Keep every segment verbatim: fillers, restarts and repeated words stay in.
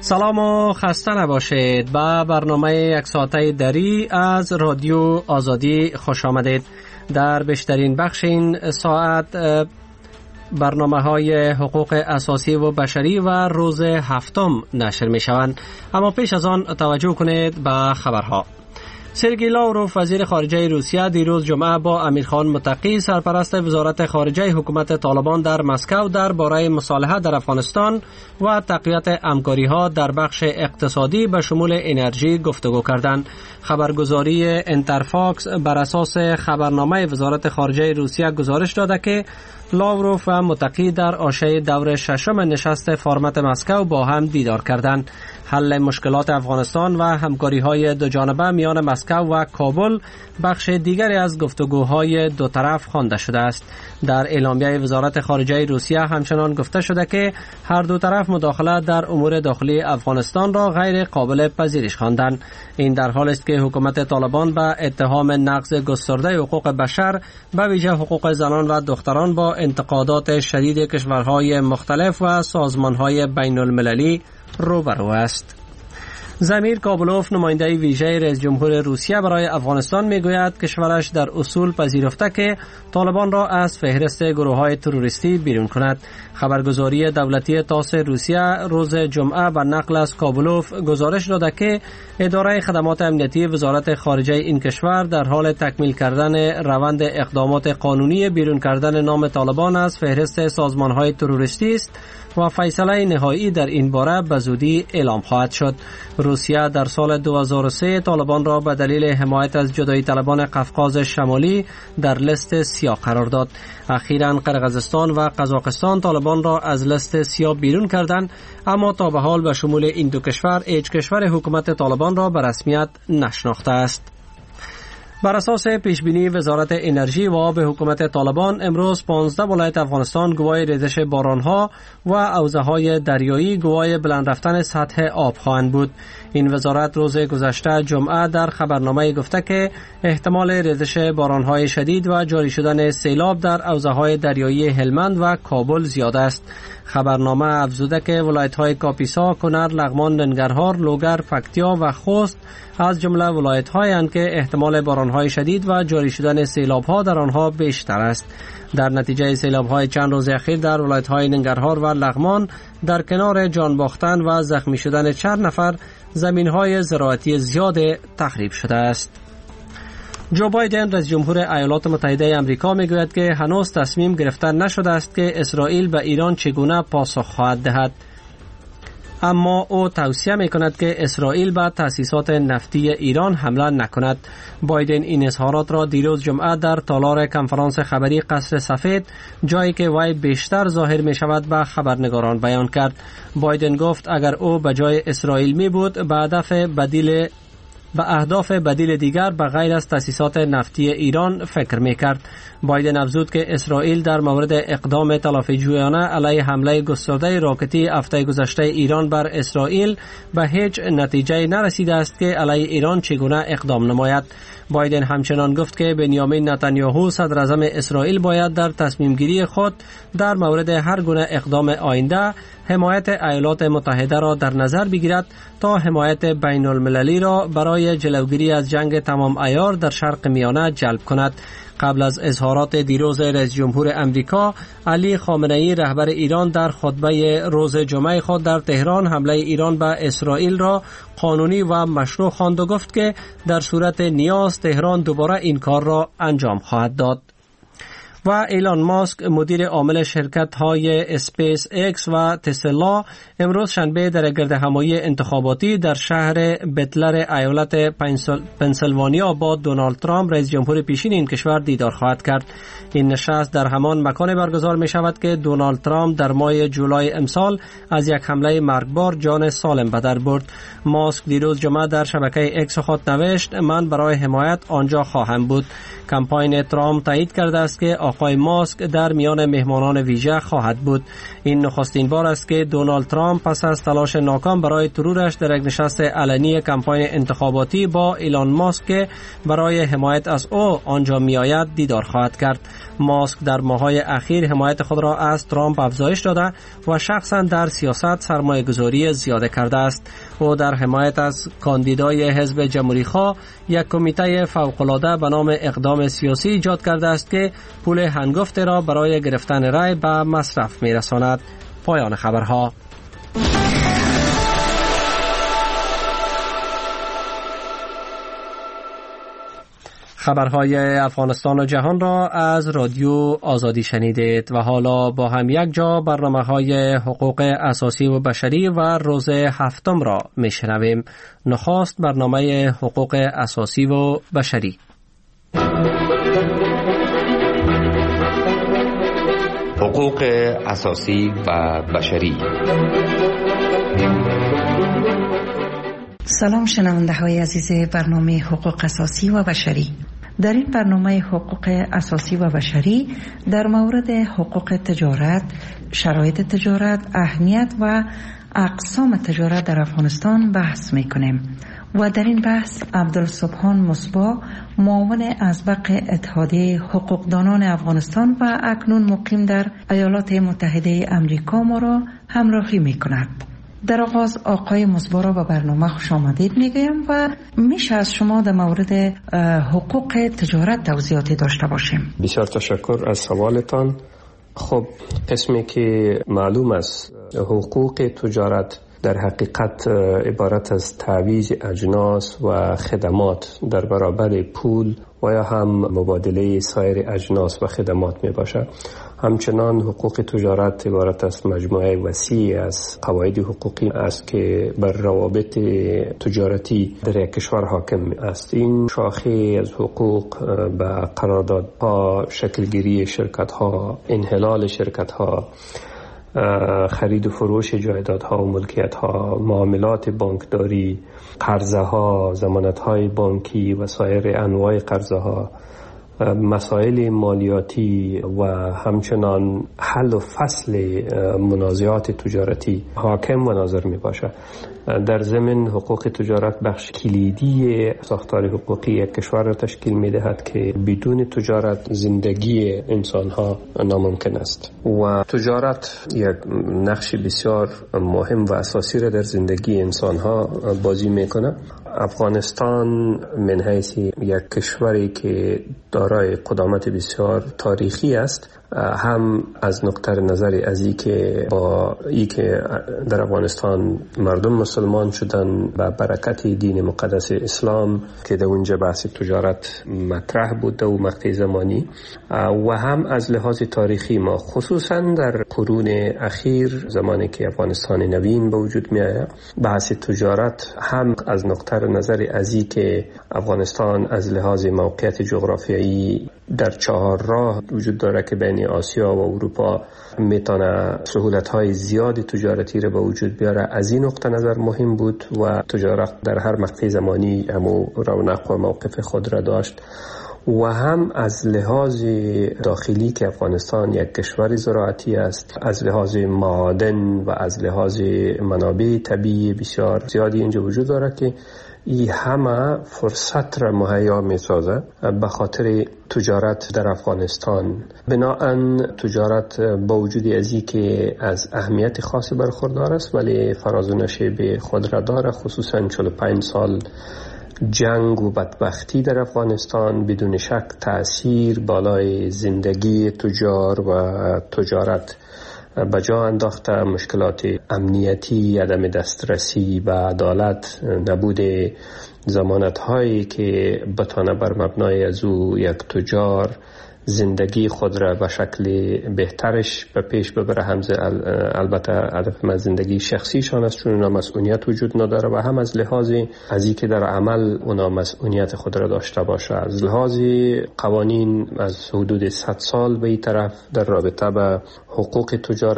سلام و خسته نباشید. به برنامه یک ساعته دری از رادیو آزادی خوش آمدید. در بیشترین بخش این ساعت برنامه های حقوق اساسی و بشری و روز هفتم نشر می شوند. اما پیش از آن توجه کنید به خبرها. سرگئی لاوروف وزیر خارجه روسیه دیروز جمعه با امیرخان متقی سرپرست وزارت خارجه حکومت طالبان در مسکو درباره مصالحه در افغانستان و تقویت همکاری‌ها در بخش اقتصادی به شمول انرژی گفتگو کردند. خبرگزاری انترفاکس بر اساس خبرنامه وزارت خارجه روسیه گزارش داده که لاوروف و متقی در عرصه دور ششم نشست فرمت مسکو با هم دیدار کردند. حل مشکلات افغانستان و همکاری‌های دو جانبه میان مسکو و کابل بخش دیگری از گفتگوهای دو طرف خوانده شده است. در اعلامیه وزارت خارجه روسیه همچنان گفته شده که هر دو طرف مداخله در امور داخلی افغانستان را غیر قابل پذیرش خواندند. این در حالی است که حکومت طالبان به اتهام نقض گسترده حقوق بشر به ویژه حقوق زنان و دختران با انتقادات شدید کشورهای مختلف و سازمانهای بین المللی روبرو است. زمیر کابلوف نماینده ویژه رئیس جمهور روسیه برای افغانستان میگوید کشورش در اصول پذیرفته که طالبان را از فهرست گروه‌های تروریستی بیرون کند. خبرگزاری دولتی تاس روسیه روز جمعه به نقل از کابلوف گزارش داده که اداره خدمات امنیتی وزارت خارجه این کشور در حال تکمیل کردن روند اقدامات قانونی بیرون کردن نام طالبان از فهرست سازمان‌های تروریستی است و فیصله نهایی در این باره به زودی اعلام خواهد شد. روسیه در سال دو هزار و سه طالبان را به دلیل حمایت از جدایی طلبان قفقاز شمالی در لیست سیاه قرار داد. اخیراً قرقیزستان و قزاقستان طالبان را از لیست سیاه بیرون کردند، اما تا به حال به شمول این دو کشور هیچ کشور حکومت طالبان را به رسمیت نشناخته است. بر اساس پیشبینی وزارت انرژی و آب حکومت طالبان امروز پانزده ولایت افغانستان گواهی ریزش بارانها و حوضه‌های دریایی گواهی بلند رفتن سطح آب خواهند بود. این وزارت روز گذشته جمعه در خبرنامه گفته که احتمال ریزش بارانهای شدید و جاری شدن سیلاب در حوضه‌های دریایی هلمند و کابل زیاد است. خبرنامه افزوده که ولایت‌های کاپیسا، کنر، لغمان، ننگرهار، لوگر، پکتیا و خوست از جمله ولایت‌هایی اند که احتمال باران‌های شدید و جاری شدن سیلاب‌ها در آنها بیشتر است. در نتیجه سیلاب‌های چند روز اخیر در ولایت‌های ننگرهار و لغمان در کنار جان باختن و زخمی شدن چند نفر زمین‌های زراعتی زیاد تخریب شده است. جو بایدن رئیس جمهور ایالات متحده آمریکا میگوید که هنوز تصمیم گرفته نشده است که اسرائیل به ایران چگونه پاسخ خواهد دهد، اما او توصیه میکند که اسرائیل به تأسیسات نفتی ایران حمله نکند. بایدن این اظهارات را دیروز جمعه در تالار کنفرانس خبری قصر سفید، جایی که وی بیشتر ظاهر می شود، به خبرنگاران بیان کرد. بایدن گفت اگر او به جای اسرائیل می بود به هدف بدیل به اهداف بدیل دیگر به غیر از تأسیسات نفتی ایران فکر میکرد. بایدن افزود که اسرائیل در مورد اقدام تلافیجویانه علیه حمله گسترده راکتی هفته گذشته ایران بر اسرائیل به هیچ نتیجه نرسیده است که علیه ایران چگونه اقدام نماید. بایدن همچنان گفت که بنیامین نتانیاهو صدر اعظم اسرائیل باید در تصمیم گیری خود در مورد هر گونه اقدام آینده حمایت ایالات متحده را در نظر بگیرد تا حمایت بین المللی را برای جلوگیری از جنگ تمام عیار در شرق میانه جلب کند. قبل از اظهارات دیروز رئیس جمهور امریکا، علی خامنه‌ای رهبر ایران در خطبه روز جمعه خود در تهران حمله ایران به اسرائیل را قانونی و مشروع خواند و گفت که در صورت نیاز تهران دوباره این کار را انجام خواهد داد. و ایلان ماسک مدیر عامل شرکت‌های اسپیس ایکس و تسلا امروز شنبه در گردهمایی انتخاباتی در شهر بتلر ایالت پنسیلوانیا با دونالد ترامپ رئیس جمهور پیشین این کشور دیدار خواهد کرد. این نشست در همان مکان برگزار می شود که دونالد ترامپ در ماه جولای امسال از یک حمله مرگبار جان سالم به در برد. ماسک دیروز جمعه در شبکه ایکس خود نوشت من برای حمایت آنجا خواهم بود. کمپاین ترامپ تایید کرده است که آقای ماسک در میان مهمانان ویژه خواهد بود. این نخستین بار است که دونالد ترامپ پس از تلاش ناکام برای ترورش در یک نشست علنی کمپاین انتخاباتی با ایلان ماسک که برای حمایت از او آنجا می آید دیدار خواهد کرد. ماسک در ماه‌های اخیر حمایت خود را از ترامپ افزایش داده و شخصا در سیاست سرمایه‌گذاری زیاده کرده است. او در حمایت از کاندیدای حزب جمهوری‌خواه یک کمیته فوق‌العاده به نام اقدام سیاسی ایجاد کرده است که پول هنگفت را برای گرفتن رای به مصرف می‌رساند. پایان خبرها. خبرهای افغانستان و جهان را از رادیو آزادی شنیدید و حالا با هم یک جا برنامه‌های حقوق اساسی و بشری و روز هفتم را می‌شنویم. نخست برنامه حقوق اساسی و بشری. حقوق اساسی و بشری. سلام شنونده های عزیز برنامه حقوق اساسی و بشری. در این برنامه حقوق اساسی و بشری در مورد حقوق تجارت، شرایط تجارت، اهمیت و اقسام تجارت در افغانستان بحث میکنیم و در این بحث عبدالسبحان مصباح، معاون اسبق اتحادیه حقوقدانان افغانستان و اکنون مقیم در ایالات متحده امریکا ما را همراهی میکند. در آغاز آقای مصباح را به برنامه خوش آمدید میگویم و میشه از شما در مورد حقوق تجارت توضیحاتی داشته باشیم. بسیار تشکر از سوالتان. خب قسمی که معلوم است حقوق تجارت در حقیقت عبارت از تعویض اجناس و خدمات در برابر پول و یا هم مبادله سایر اجناس و خدمات می باشد. همچنان حقوق تجارت عبارت از مجموعه وسیع از قواعد حقوقی است که بر روابط تجارتی در یک کشور حاکم است. این شاخه از حقوق به قراردادها، شکلگیری شرکت‌ها، انحلال شرکت‌ها، خرید و فروش جایدادها و ملکیت‌ها، معاملات بانکداری، قرضه‌ها، ضمانت‌های بانکی و سایر انواع قرضه‌ها، مسائل مالیاتی و همچنان حل و فصل منازعات تجارتی حاکم و ناظر می باشد. در ضمن حقوق تجارت بخش کلیدی ساختار حقوقی یک کشور را تشکیل می دهد که بدون تجارت زندگی انسان ها ناممکن است و تجارت یک نقش بسیار مهم و اساسی را در زندگی انسان ها بازی می کند. افغانستان من حیث یک کشوری که دارای قدامت بسیار تاریخی است، هم از نقطه نظر از ای که با ای که در افغانستان مردم مسلمان شدن و برکت دین مقدس اسلام که در اونجا بحث تجارت مطرح بوده و مقطع زمانی، و هم از لحاظ تاریخی ما خصوصا در قرون اخیر زمانی که افغانستان نوین به وجود می آید، بحث تجارت هم از نقطه نظر از ای که افغانستان از لحاظ موقعیت جغرافیایی در چهار راه وجود داره که بین آسیا و اروپا میتونه سهولت‌های زیادی تجارتی را به وجود بیاره. از این نقطه نظر مهم بود و تجارت در هر مقطع زمانی همو رونق و موقف خود را داشت. و هم از لحاظ داخلی که افغانستان یک کشور زراعتی است، از لحاظ معادن و از لحاظ منابع طبیعی بسیار زیادی اینجا وجود داره که این همه فرصت را مهیا می سازه به خاطر تجارت در افغانستان. بناهن تجارت با وجود ازی که از اهمیت خاصی برخوردار است ولی فراز و نشیب خود را داره، خصوصا چهل و پنج سال جنگ و بدبختی در افغانستان بدون شک تأثیر بالای زندگی تجار و تجارت به جا انداخته. مشکلات امنیتی، عدم دسترسی به عدالت، نبود ضمانت هایی که بتانه بر مبنای از او یک تجار زندگی خود را به شکل بهترش به پیش ببره. هم البته هدف من زندگی شخصیشان است چون اونا مسئولیت وجود نداره و هم از لحاظ از این که در عمل اونا مسئولیت خود را داشته باشه. از لحاظ قوانین از حدود صد سال به این طرف در رابطه به حقوق تجارت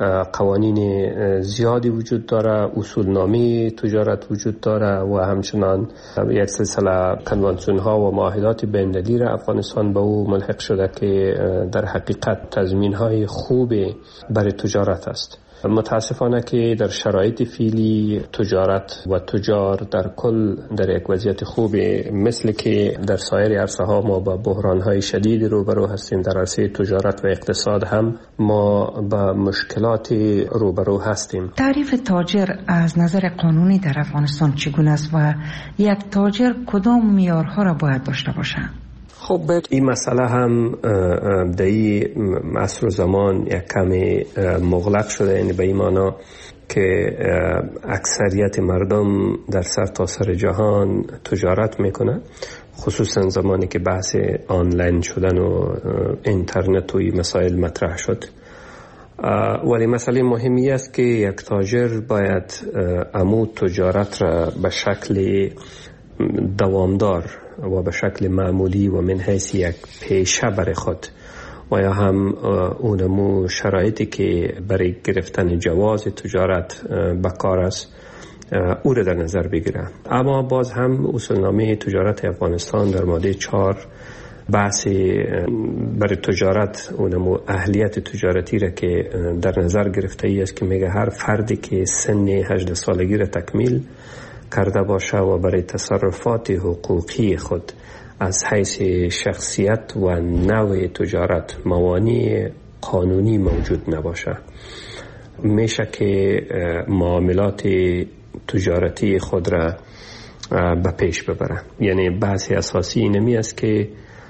قوانین زیادی وجود داره، اصولنامه تجارت وجود داره و همچنان یک سلسله کنوانسیون ها و معاهدات بین‌المللی را افغانستان به او ملحق شده که در حقیقت تضمین های خوب برای تجارت است. متاسفانه که در شرایط فعلی تجارت و تجار در کل در یک وضعیت خوبی، مثل که در سایر عرصه ها ما با بحران های شدید روبرو هستیم، در عرصه تجارت و اقتصاد هم ما با مشکلات روبرو هستیم. تعریف تاجر از نظر قانونی در افغانستان چگونه است و یک تاجر کدام معیارها را باید داشته باشد؟ خب این مسئله هم در این عصر و زمان یک کمی مغلق شده، یعنی به این معنا که اکثریت مردم در سرتاسر جهان تجارت میکنه، خصوصا زمانی که بحث آنلاین شدن و اینترنت و این مسائل مطرح شد. ولی مسئله مهمی است که یک تاجر باید امو تجارت را به شکل دوامدار و به شکل معمولی و من حیث یک پیشه برای خود و یا هم اونمو شرایطی که برای گرفتن جواز تجارت بکار است او را در نظر بگیره. اما باز هم اصولنامه تجارت افغانستان در ماده چهار بحث برای تجارت اونمو اهلیت تجارتی را که در نظر گرفته ای است که میگه هر فردی که سن هجده سالگی را تکمیل کرده باشه و برای تصرفات حقوقی خود از حیث شخصیت و نوع تجارت موانع قانونی موجود نباشه، میشه که معاملات تجارتی خود را به پیش ببره. یعنی بحث اساسی اینمی است که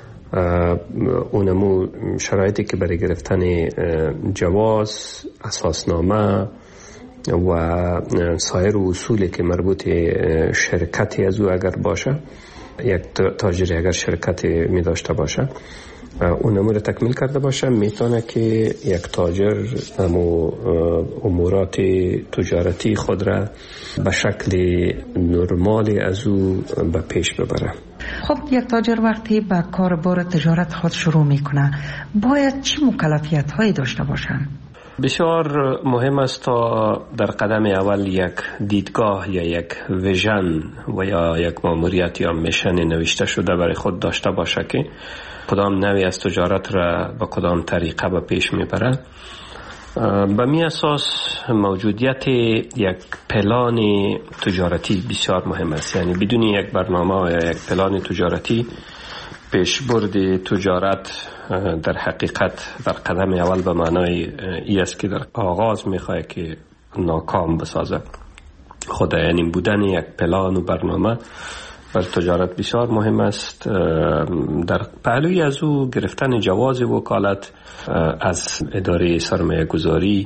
اونمو شرایطی که برای گرفتن جواز، اساسنامه و سایر اصولی که مربوط شرکتی از او اگر باشه، یک تاجر اگر شرکتی می داشته باشه اون امور تکمیل کرده باشه، میتونه که یک تاجر امو امورات تجارتی خود را به شکل نرمال از او به پیش ببره. خب یک تاجر وقتی به کار بار تجارت خود شروع میکنه باید چه مکلفیت هایی داشته باشن؟ بسیار مهم است تا در قدم اول یک دیدگاه یا یک ویژن و یا یک ماموریت یا میشن نوشته شده برای خود داشته باشه که کدام نوعی از تجارت را به کدام طریقه به پیش میبره. به می اساس موجودیت یک پلان تجارتی بسیار مهم است. یعنی بدون یک برنامه یا یک پلان تجارتی پیشبرد تجارت در حقیقت در قدم اول به معنای ای است که در آغاز میخواه که ناکام بسازه. خود یعنی بودن یک پلان و برنامه بر تجارت بسیار مهم است. در پهلوی از او گرفتن جواز وکالت از اداره سرمایه گذاری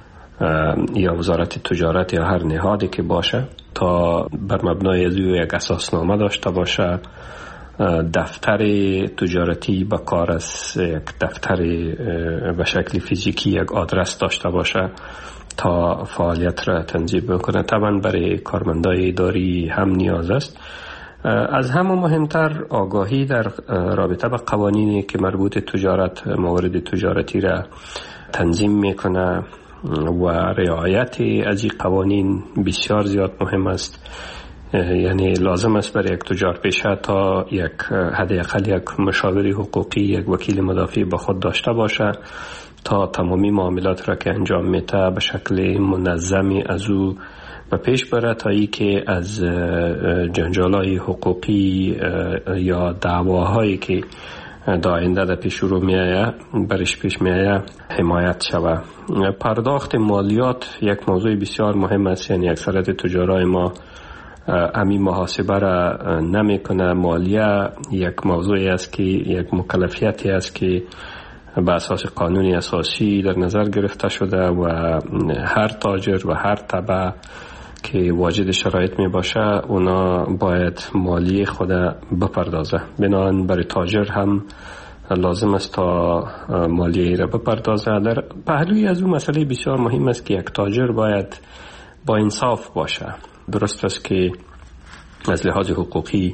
یا وزارت تجارت یا هر نهادی که باشه تا بر مبنای از او یک اساسنامه داشته باشه، دفتر تجارتی به کار است، یک دفتر به شکل فیزیکی یک آدرس داشته باشه تا فعالیت را تنظیم بکنه. طبعا برای کارمندای اداری هم نیاز است. از همه مهمتر آگاهی در رابطه با قوانینی که مربوط تجارت موارد تجارتی را تنظیم میکنه و رعایت از این قوانین بسیار زیاد مهم است. یعنی لازم است برای یک تجار پیشه تا یک حداقل یک مشاور حقوقی، یک وکیل مدافع با خود داشته باشه تا تمامی معاملات را که انجام میده به شکل منظمی از او به پیش بره تا ای که از جنجالای حقوقی یا دعواهایی که در آینده در پیش رو میآید برش پیش میآید حمایت شود. پرداخت مالیات یک موضوع بسیار مهم است. یعنی اکثریت تجارای ما امی محاسبه را نمی کنه. مالیه یک موضوعی است که یک مکلفیتی است که به اساس قانونی اساسی در نظر گرفته شده و هر تاجر و هر تبع که واجد شرایط می باشه اونا باید مالیه خود بپردازه. بنابراین برای تاجر هم لازم است تا مالیه را بپردازه. در پهلوی از اون مسئله بسیار مهم است که یک تاجر باید با انصاف باشه. درست است که از لحاظ حقوقی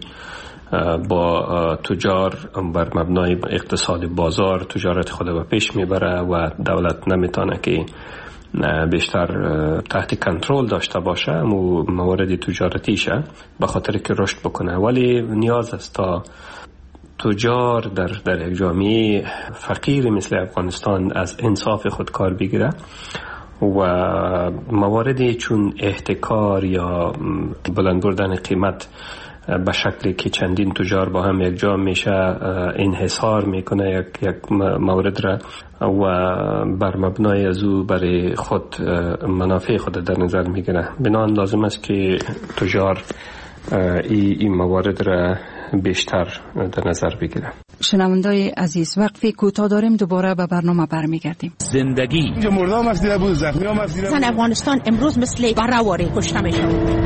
با تجار بر مبنای اقتصاد بازار تجارت خود به پیش میبره و دولت نمیتونه که بیشتر تحت کنترل داشته باشه و موارد تجارتیشه به خاطر که رشد بکنه. ولی نیاز است تا تجار در در یک جامعه فقیر مثل افغانستان از انصاف خود کار بگیره و مواردی چون احتکار یا بلند بردن قیمت به شکلی که چندین تجار با هم یک جا میشه انحصار میکنه یک یک مورد را و بر مبنای از او برای خود منافع خود در نظر میگیره. بنابراین لازم است که تجار این ای موارد را بیشتر در نظر بگیره. شنوندای عزیز، وقفی کوتاه داریم، دوباره به برنامه برمیگردیم. زندگی اینجا مردم از دیده بود، زخمی هم از دیده بود. زن افغانستان امروز مثل برآوری کشته میشه.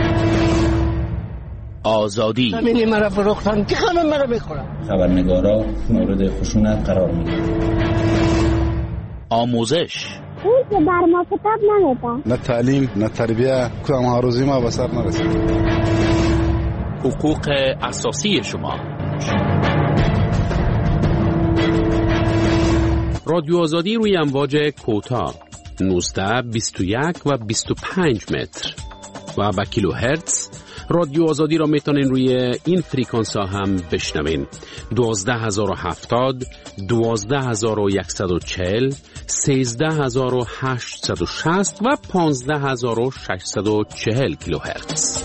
آزادی همینی مرا فروختن که همه مرا میخورن. خبرنگارا مورد خشونت قرار میگیرن. آموزش اون که بر ما کتاب نمیده. نه تعلیم نه تربیه، کدام ها روزی ما به سر نرسید. حقوق اساسی شما. رادیو آزادی روی امواج کوتاه نوزده بیست و یک و بیست و پنج متر و با کیلو هرتز. رادیو آزادی را میتونین روی این فریکانس ها هم بشنوین: دوازده هزار و هفتاد، دوازده هزار و صد و چهل، سیزده هزار و هشتصد و شصت و پانزده هزار و ششصد و چهل کیلو هرتز.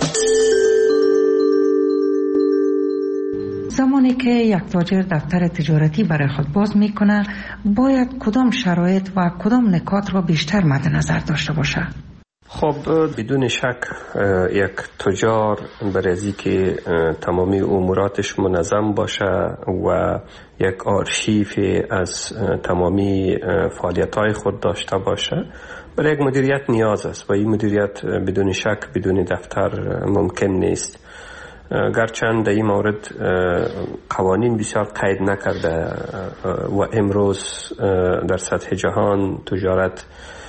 زمانی که یک تاجر دفتر تجارتی برای خود باز میکنه، باید کدام شرایط و کدام نکات را بیشتر مد نظر داشته باشه؟ خب بدون شک یک تجار برای از اینکه تمامی اموراتش منظم باشه و یک آرشیف از تمامی فعالیت‌های خود داشته باشه، برای یک مدیریت نیاز است و این مدیریت بدون شک بدون دفتر ممکن نیست. گرچند در این مورد قوانین بسیار قید نکرده و امروز در سطح جهان تجارت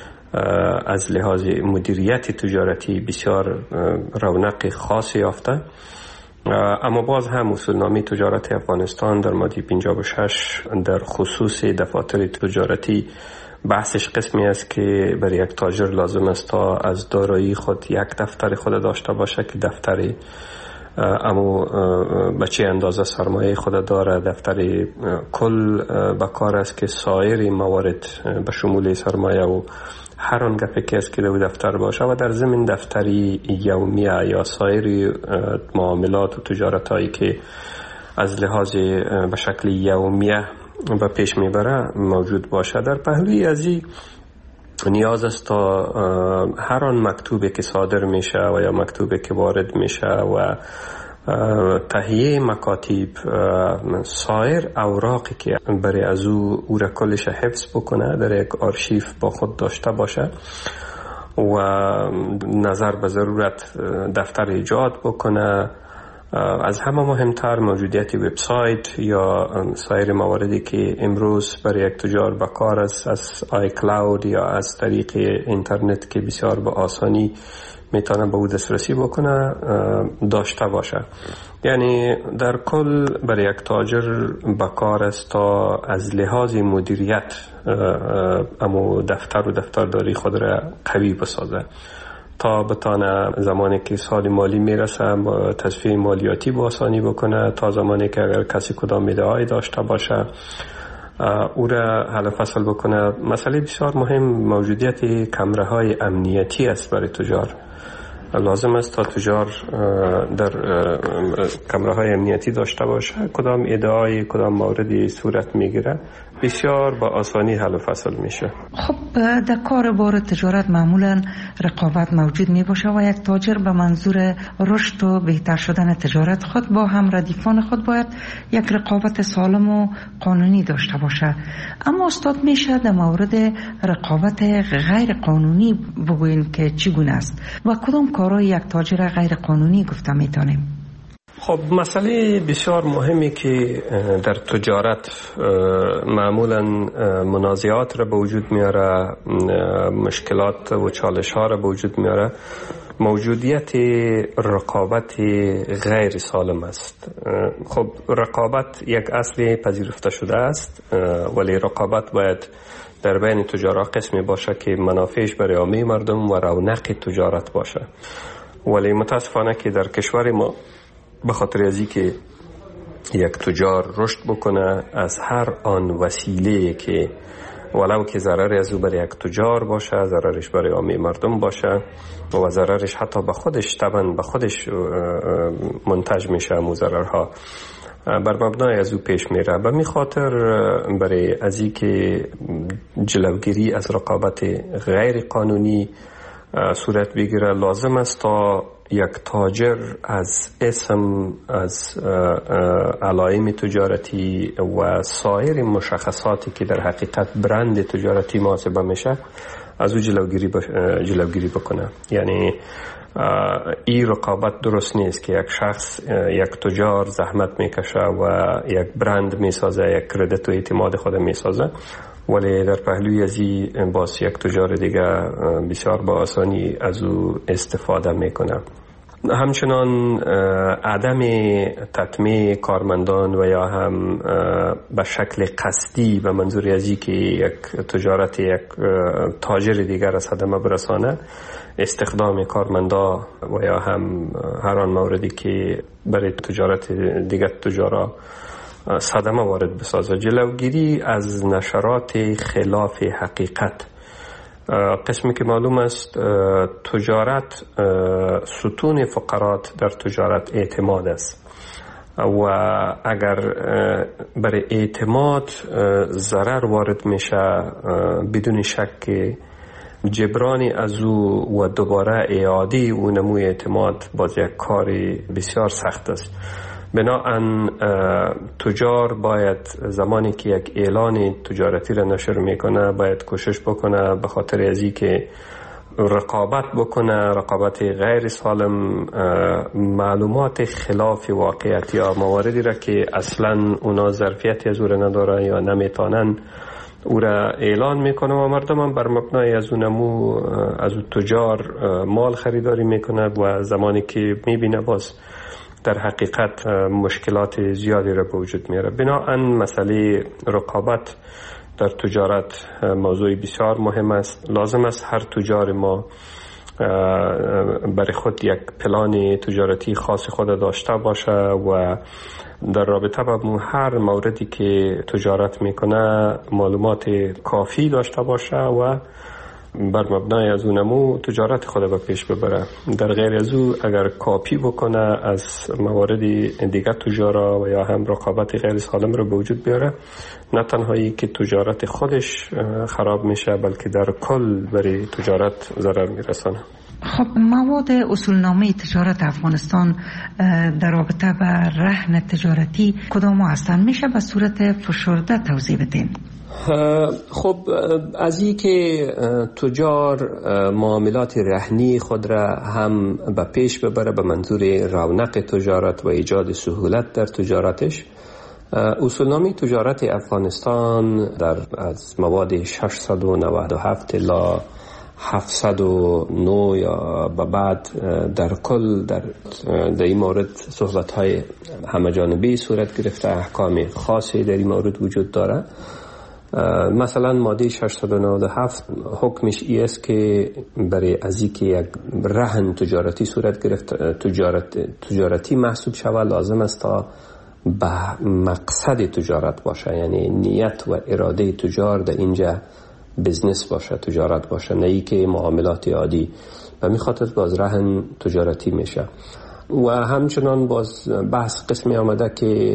از لحاظ مدیریت تجارتی بسیار رونق خاصی یافته، اما باز هم اصولنامه تجارت افغانستان در ماده پنجاه و شش در خصوص دفاتر تجارتی بحثش قسمی است که برای یک تاجر لازم است تا از دارایی خود یک دفتر خود داشته باشه که دفتری اما به چه اندازه سرمایه خود داره، دفتر کل به کار است که سایر موارد به شمول سرمایه و هر آن گپی که است که در دفتر باشه و در ضمن دفتری یومیه یا سایر معاملات و تجارت هایی که از لحاظ به شکل یومیه به پیش میبره موجود باشه. در پهلوی از این نیاز است تا هر آن مکتوبی که صادر میشه و یا مکتوبی که وارد میشه و تهیه مکاتب سایر اوراقی که برای از او او را کلش حفظ بکنه در یک آرشیف با خود داشته باشه و نظر به ضرورت دفتر ایجاد بکنه. از همه مهمتر موجودیت وبسایت یا سایر مواردی که امروز برای یک تجار به کار است از آی کلاود یا از طریق اینترنت که بسیار به آسانی میتونه به او دسترسی بکنه داشته باشه. یعنی در کل برای یک تاجر به کار است تا از لحاظ مدیریت اما دفتر و دفترداری خود را قوی بسازه تا بتانه زمانی که سال مالی میرسه تصفیه مالیاتی با آسانی بکنه، تا زمانی که اگر کسی کدام ادعایی داشته باشه او را حل فصل بکنه. مسئله بسیار مهم موجودیت کمره های امنیتی است برای تجار. لازم است تا تجار در کمره های امنیتی داشته باشه، کدام ادعای کدام موردی صورت میگیره بسیار با آسانی حل و فصل میشه. خب در کار بار تجارت معمولا رقابت موجود می باشه و یک تاجر به منظور رشد و بهتر شدن تجارت خود با هم ردیفان خود باید یک رقابت سالم و قانونی داشته باشه. اما استاد میشه در مورد رقابت غیر قانونی بگوین که چگونه است و کدام کارهای یک تاجر غیر قانونی گفته میتونیم؟ خب مسئله بسیار مهمی که در تجارت معمولا منازعات را به وجود میاره، مشکلات و چالش ها را به وجود میاره، موجودیت رقابت غیر سالم است. خب رقابت یک اصل پذیرفته شده است، ولی رقابت باید در بین تجارت قسمی باشه که منافعش برای عامه مردم و رونق تجارت باشه. ولی متاسفانه که در کشور ما به خاطر ازی که یک تجار رشد بکنه از هر آن وسیله که ولو که ضرر از او برای یک تجار باشه، ضررش برای عامه مردم باشه و ضررش حتی به خودش طبعا به خودش منتج میشه، مو ضررها بر مبنای از او پیش میره. به می خاطر برای ازی که جلوگیری از رقابت غیر قانونی صورت بگیره، لازم است تا یک تاجر از اسم، از علائم تجارتی و سایر مشخصاتی که در حقیقت برند تجارتی محاسبه میشه از او جلوگیری جلوگیری بکنه. یعنی این رقابت درست نیست که یک شخص، یک تجار زحمت میکشه و یک برند میسازه، یک کردیت و اعتماد خود میسازه، ولی در پهلوی ازی باز یک تجار دیگه بسیار با آسانی از او استفاده میکنه. همچنان عدم تطمیع کارمندان و یا هم به شکل قصدی به منظور ازی که یک تجارت یک تاجر دیگر از صدمه برسانه، استخدام کارمندا و یا هم هر آن موردی که برای تجارت دیگر تجارا صدمه وارد بسازه. جلوگیری از نشرات خلاف حقیقت. قسمی که معلوم است تجارت، ستون فقرات در تجارت اعتماد است و اگر برای اعتماد ضرر وارد میشه، بدون شک جبرانی از او و دوباره اعاده او نموی اعتماد باز یک کاری بسیار سخت است. بناهن تجار باید زمانی که یک اعلان تجارتی را نشر میکنه باید کوشش بکنه به خاطر ازی که رقابت بکنه، رقابت غیر سالم، معلومات خلاف واقعیت یا مواردی را که اصلا اونا ظرفیتی از او را نداره یا نمیتونن او را اعلان میکنه و مردم هم بر مبنای از اونمو از اون تجار مال خریداری میکنه و زمانی که میبینه باز در حقیقت مشکلات زیادی را به وجود میاره. بناهن مسئله رقابت در تجارت موضوع بسیار مهم است. لازم است هر تجار ما برای خود یک پلان تجارتی خاص خود داشته باشه و در رابطه با هر موردی که تجارت میکنه معلومات کافی داشته باشه و بر مبنای از اونمو تجارت خود به پیش ببره. در غیر از او اگر کاپی بکنه از موارد دیگر تجارا و یا هم رقابت غیر سالم رو به وجود بیاره، نه تنهایی که تجارت خودش خراب میشه بلکه در کل برای تجارت ضرر میرسانه. خب مواد اصولنامه تجارت افغانستان در رابطه با رهن تجارتی کدام هستند؟ میشه به صورت فشرده توضیح بدین؟ خب از این که تجار معاملات رهنی خود را هم به پیش ببره به منظور رونق تجارت و ایجاد سهولت در تجارتش، اصولنامه تجارت افغانستان در از مواد ششصد و نود و هفت الی هفتصد و نه یا به بعد در کل در در این مورد صحبت های همه جانبی صورت گرفته، احکام خاصی در این مورد وجود داره. مثلا ماده ششصد و نود و هفت حکمش ای است که برای ازی که یک رهن تجارتی صورت گرفت تجارت تجارتی محسوب شود لازم است تا به مقصد تجارت باشه، یعنی نیت و اراده تجار در اینجا بزنس باشه، تجارت باشه، نه ای که معاملات عادی. و می خاطر باز رهن تجارتی میشه. و همچنان باز بحث قسمی آمده که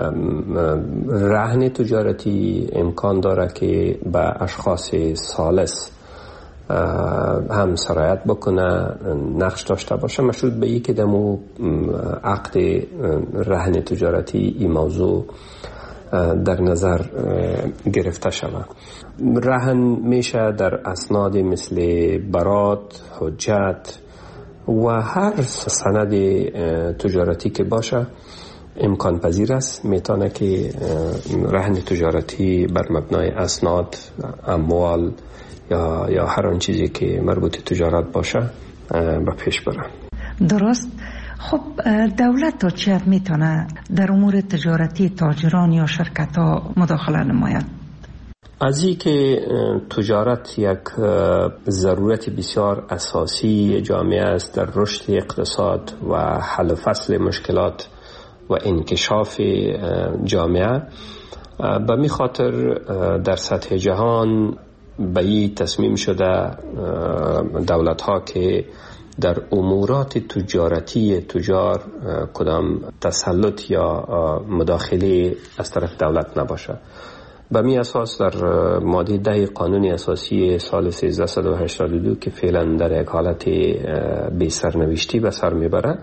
رهن تجارتی امکان داره که به اشخاص ثالث هم سرایت بکنه، نقش داشته باشه، مشروط به ای که دمو عقد رهن تجارتی این موضوع در نظر گرفته شود. رهن میشه در اسناد مثل برات، حجت و هر سند تجارتی که باشه امکان پذیر است. میتونه که رهن تجارتی بر مبنای اسناد، اموال یا یا هر آن چیزی که مربوط تجارت باشه به پیش برن. درست. خب دولت تا چه حد میتونه در امور تجارتی تاجران یا شرکت ها مداخله نماید؟ از این که تجارت یک ضرورت بسیار اساسی جامعه است در رشد اقتصاد و حل و فصل مشکلات و انکشاف جامعه، به می خاطر در سطح جهان به این تصمیم شده دولت ها که در امورات تجارتی تجار کدام تسلط یا مداخله از طرف دولت نباشه. به می اساس در ماده ده قانون اساسی سال سیزده و هشتاد و دو که فعلا در یک حالت بی سرنوشتی به سر میبره،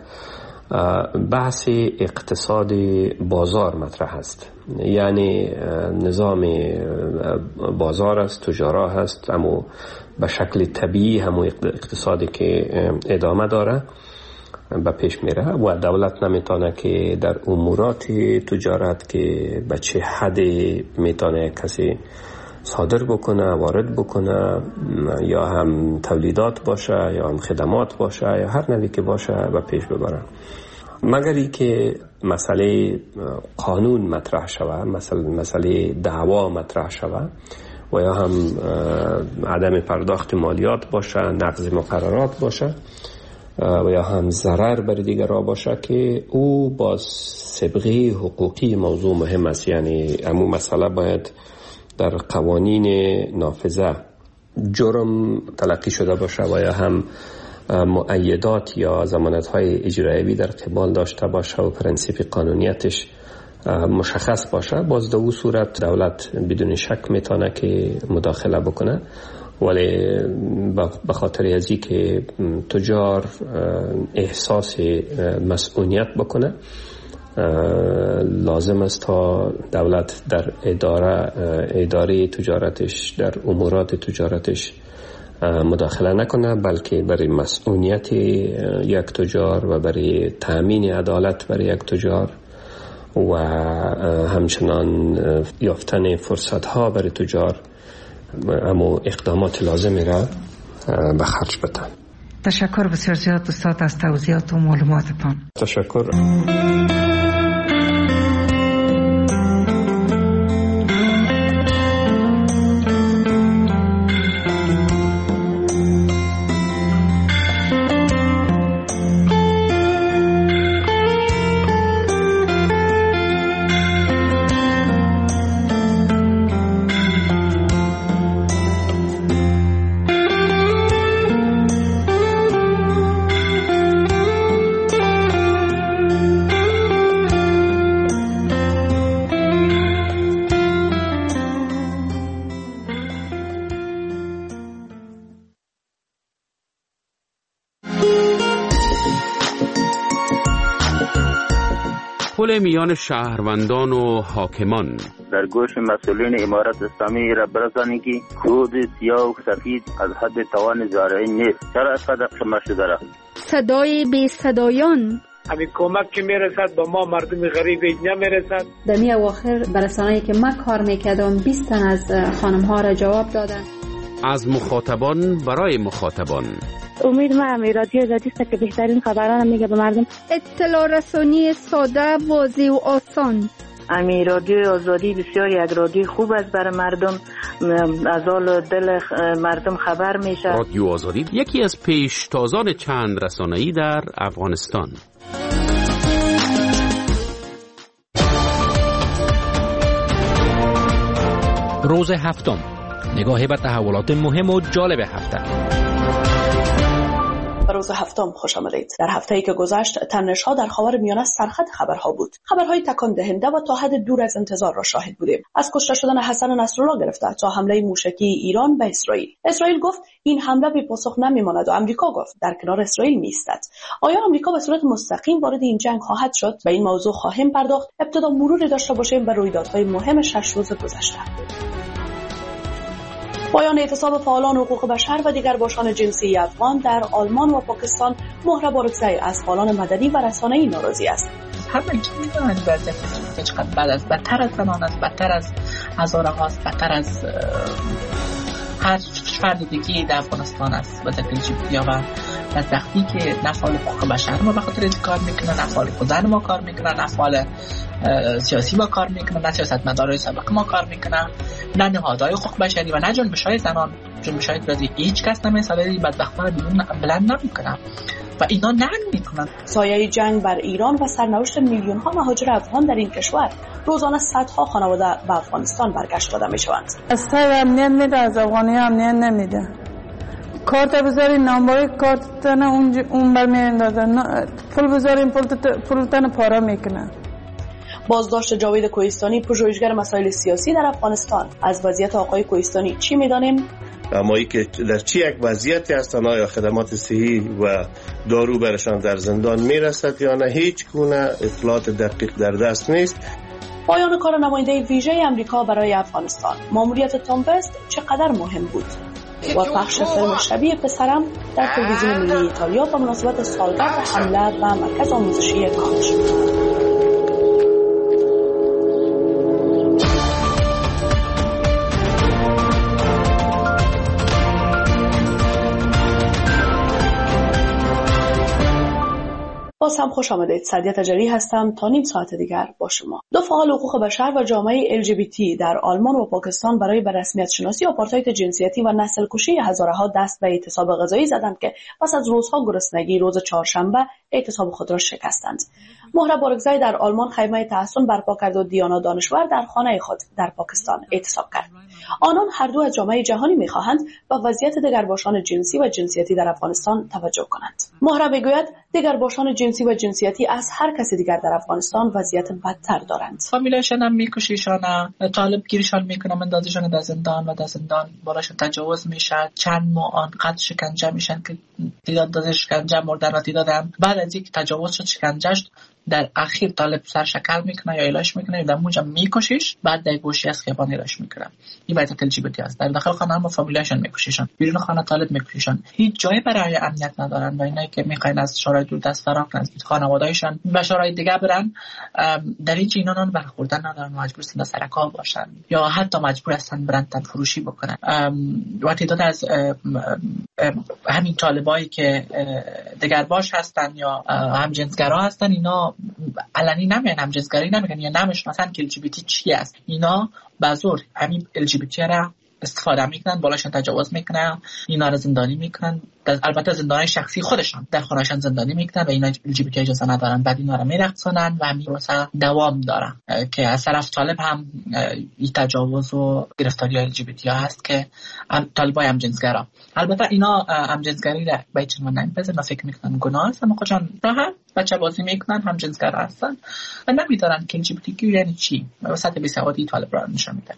بحث اقتصاد بازار مطرح است. یعنی نظام بازار است، تجارا هست، اما به شکل طبیعی همون اقتصادی که ادامه داره به پیش میره و دولت نمیتونه که در امورات تجارت که به چه حد میتونه کسی صادر بکنه، وارد بکنه، یا هم تولیدات باشه یا هم خدمات باشه یا هر نوعی که باشه به پیش ببره، مگر ای که مسئله قانون مطرح شوه، مسئله مسئله دعوا مطرح شوه و یا هم عدم پرداخت مالیات باشه، نقض مقررات باشه و یا هم ضرر بر دیگران باشه که او با سابقه حقوقی موضوع مهم است. یعنی امو مسئله باید در قوانین نافذه جرم تلقی شده باشه و یا هم مؤیدات یا ضمانت‌های اجرایی در قبال داشته باشه و پرنسیپ قانونیتش مشخص باشه. باز در اون صورت دولت بدون شک میتونه که مداخله بکنه، ولی به خاطر ازی که تجار احساس مسئولیت بکنه، لازم است تا دولت در اداره اداره تجارتش، در امورات تجارتش مداخله نکنه، بلکه برای مسئولیت یک تجار و برای تأمین عدالت برای یک تجار و همچنان یافتن فرصت ها برای تجار اما اقدامات لازمی را به خرج بدن. تشکر بسیار زیاد استاد از توضیحات و معلوماتتان. تشکر. پل میان شهروندان و حاکمان. در گوش مسئولین امارت اسلامی را برسانی که کود سیاه و سفید از حد توان زارعین نیست. چرا اسقدر شما شده را؟ صدای بی صدایان. همین کمک که میرسد با ما مردم غریب نمیرسد. در می اواخر برسانه‌ای که من کار میکردم بیست تن از خانم ها را جواب دادن. از مخاطبان برای مخاطبان. امید ما رادیو آزادی است که بهترین خبران میگه به مردم. اطلاع رسانی ساده، واضح و آسان. امی رادیو آزادی بسیار یک رادیو خوب است برای مردم، از حال دل مردم خبر میشه. رادیو آزادی یکی از پیشتازان چند رسانه‌ای در افغانستان. روز هفتم، نگاهی به تحولات مهم و جالب هفته. روز هفتم خوش آمدید. در هفته‌ای که گذشت تنش‌ها در خاورمیانه سرخط خبرها بود. خبرهای تکان دهنده و تا حد دور از انتظار را شاهد بودیم. از کشته شدن حسن نصرالله گرفته تا حمله موشکی ایران به اسرائیل. اسرائیل گفت این حمله بی پاسخ نمیماند و آمریکا گفت در کنار اسرائیل می‌ایستد. آیا آمریکا به صورت مستقیم وارد این جنگ خواهد شد؟ به این موضوع خواهیم پرداخت. ابتدا مروری داشته باشیم به رویدادهای مهم شش روز گذشته. پایان اعتصاب فعالان حقوق بشر و دیگر باشان جنسی افغان در آلمان و پاکستان مهر بارکزی از فعالان مدنی و رسانه‌ای ناراضی است. همه چیز می‌دونن وضعیت که چقدر بد است، بدتر از زنان است، بدتر از هزاره هاست، بدتر از هر فرد دیگه در افغانستان است. وضعیت جیبیا و بدبختی که نه فعال حقوق بشر ما به خاطر این کار میکنن، نه فعال زن ما کار میکنن، نه فعال سیاسی ما کار میکنن، نه سیاستمدارای سابق ما کار میکنن، نه نهادهای حقوق بشری و نه جنبش‌های زنان. جنبش‌های رازی هیچ کس نمی‌سازه، بدبختانه بیرون بلند نمیکنن و اینا ننگ میکنن. سایه جنگ بر ایران و سرنوشت میلیون ها مهاجر افغان در این کشور، روزانه صدها خانواده به افغانستان برگشت داده میشوند. از تای امنیت میده، از افغانی امنیت نمیده. کارت بذاری نامبر کارت تن اون اون بر میاندازن، پول بذاریم پول پول تن پاره میکنن. بازداشت جاوید کوهستانی، پژوهشگر مسائل سیاسی در افغانستان. از وضعیت آقای کوهستانی چی میدانیم؟ امایی که در چی یک وضعیتی هستند، آیا خدمات صحی و دارو برشان در زندان میرسد یا نه، هیچ گونه اطلاعات دقیق در دست نیست. پایان کار نماینده ویژه امریکا برای افغانستان، ماموریت تام وست چقدر مهم بود و پخش فیلم شبیه پسرم در تلویزیون ملی ایتالیا به مناسبت سالگرد حمله به مرکز آموزشی کاج. باز هم خوش آمدید. سعدیه تجری هستم تا نیم ساعت دیگر با شما. دو فعال حقوق بشر و جامعه ال جی بی تی در آلمان و پاکستان برای به رسمیت شناسی آپارتاید جنسیتی و نسل کشی هزارها دست به اعتصاب غذایی زدند که پس از روزها گرسنگی روز چهارشنبه اعتصاب خود را شکستند. مهره بارگزای در آلمان خیمه تحسن برپا کرد و دیانا دانشور در خانه خود در پاکستان اعتصاب کرد. آنان هر دو از جامعه جهانی می‌خواهند به وضعیت دگرباشان جنسی و جنسیتی در افغانستان توجه کنند. مهره میگوید دگرباشان جنسی و جنسیتی از هر کسی دیگر در افغانستان وضعیت بدتر دارند. فامیلشان هم میکشیشان، طالب گیریشان میکنن، اندازشان در زندان و در زندان بالاشون تجاوز میشه. چند ماه آنقدر شکنجه میشن که تعداد داده شکنجه مردن و تعدادم بعد از اینکه تجاوز شد شکنجهش در اخیر طالب سر شکل میکنه یا ایلاش میکنه، در موجا میکشیش، بعد در گوشی از خیابان ایلاش میکنه. این وضعیت ال جی بی تی است. در داخل خانه هم فامیلشان میکشیشان، بیرون خانه طالب میکشیشان، هیچ جایی برای امنیت ندارن و اینایی که میخواین از شورای دور دست فرار کنن خانواده‌ایشان به شورای دیگه برن، در این اینا نان برخوردن ندارن، مجبور هستن سر کار باشن یا حتی مجبور هستن برن تن فروشی بکنن. و تعداد از همین طالبایی که دگرباش هستن یا همجنسگرا هستن، اینا علنی نمیگن همجنسگرایی نمیگن یا نمیشناسن که ال جی بی تی چی است. اینا به زور همین ال جی بی تی را استفاده میکنن، بالاشون تجاوز میکنن، اینا رو زندانی میکنن، البته زندانی شخصی خودشان در خونهشان زندانی میکنن و اینا ال جی بی تی اجازه ندارن، بعد اینا رو میرقصونن و همین پروسه دوام داره که از طرف طالب هم این تجاوز و گرفتاری ال جی بی تی ها هست که طالبای همجنسگرا. البته اینا همجنسگری را به هیچ عنوان نمیپذیرن، فکر میکنن گناه است، اما خودشان راحت بچه بازی میکنن، همجنسگرا هستن و نمیدونن که ال جی بی تی یعنی چی و سطح بیسوادی طالب را نشون میده.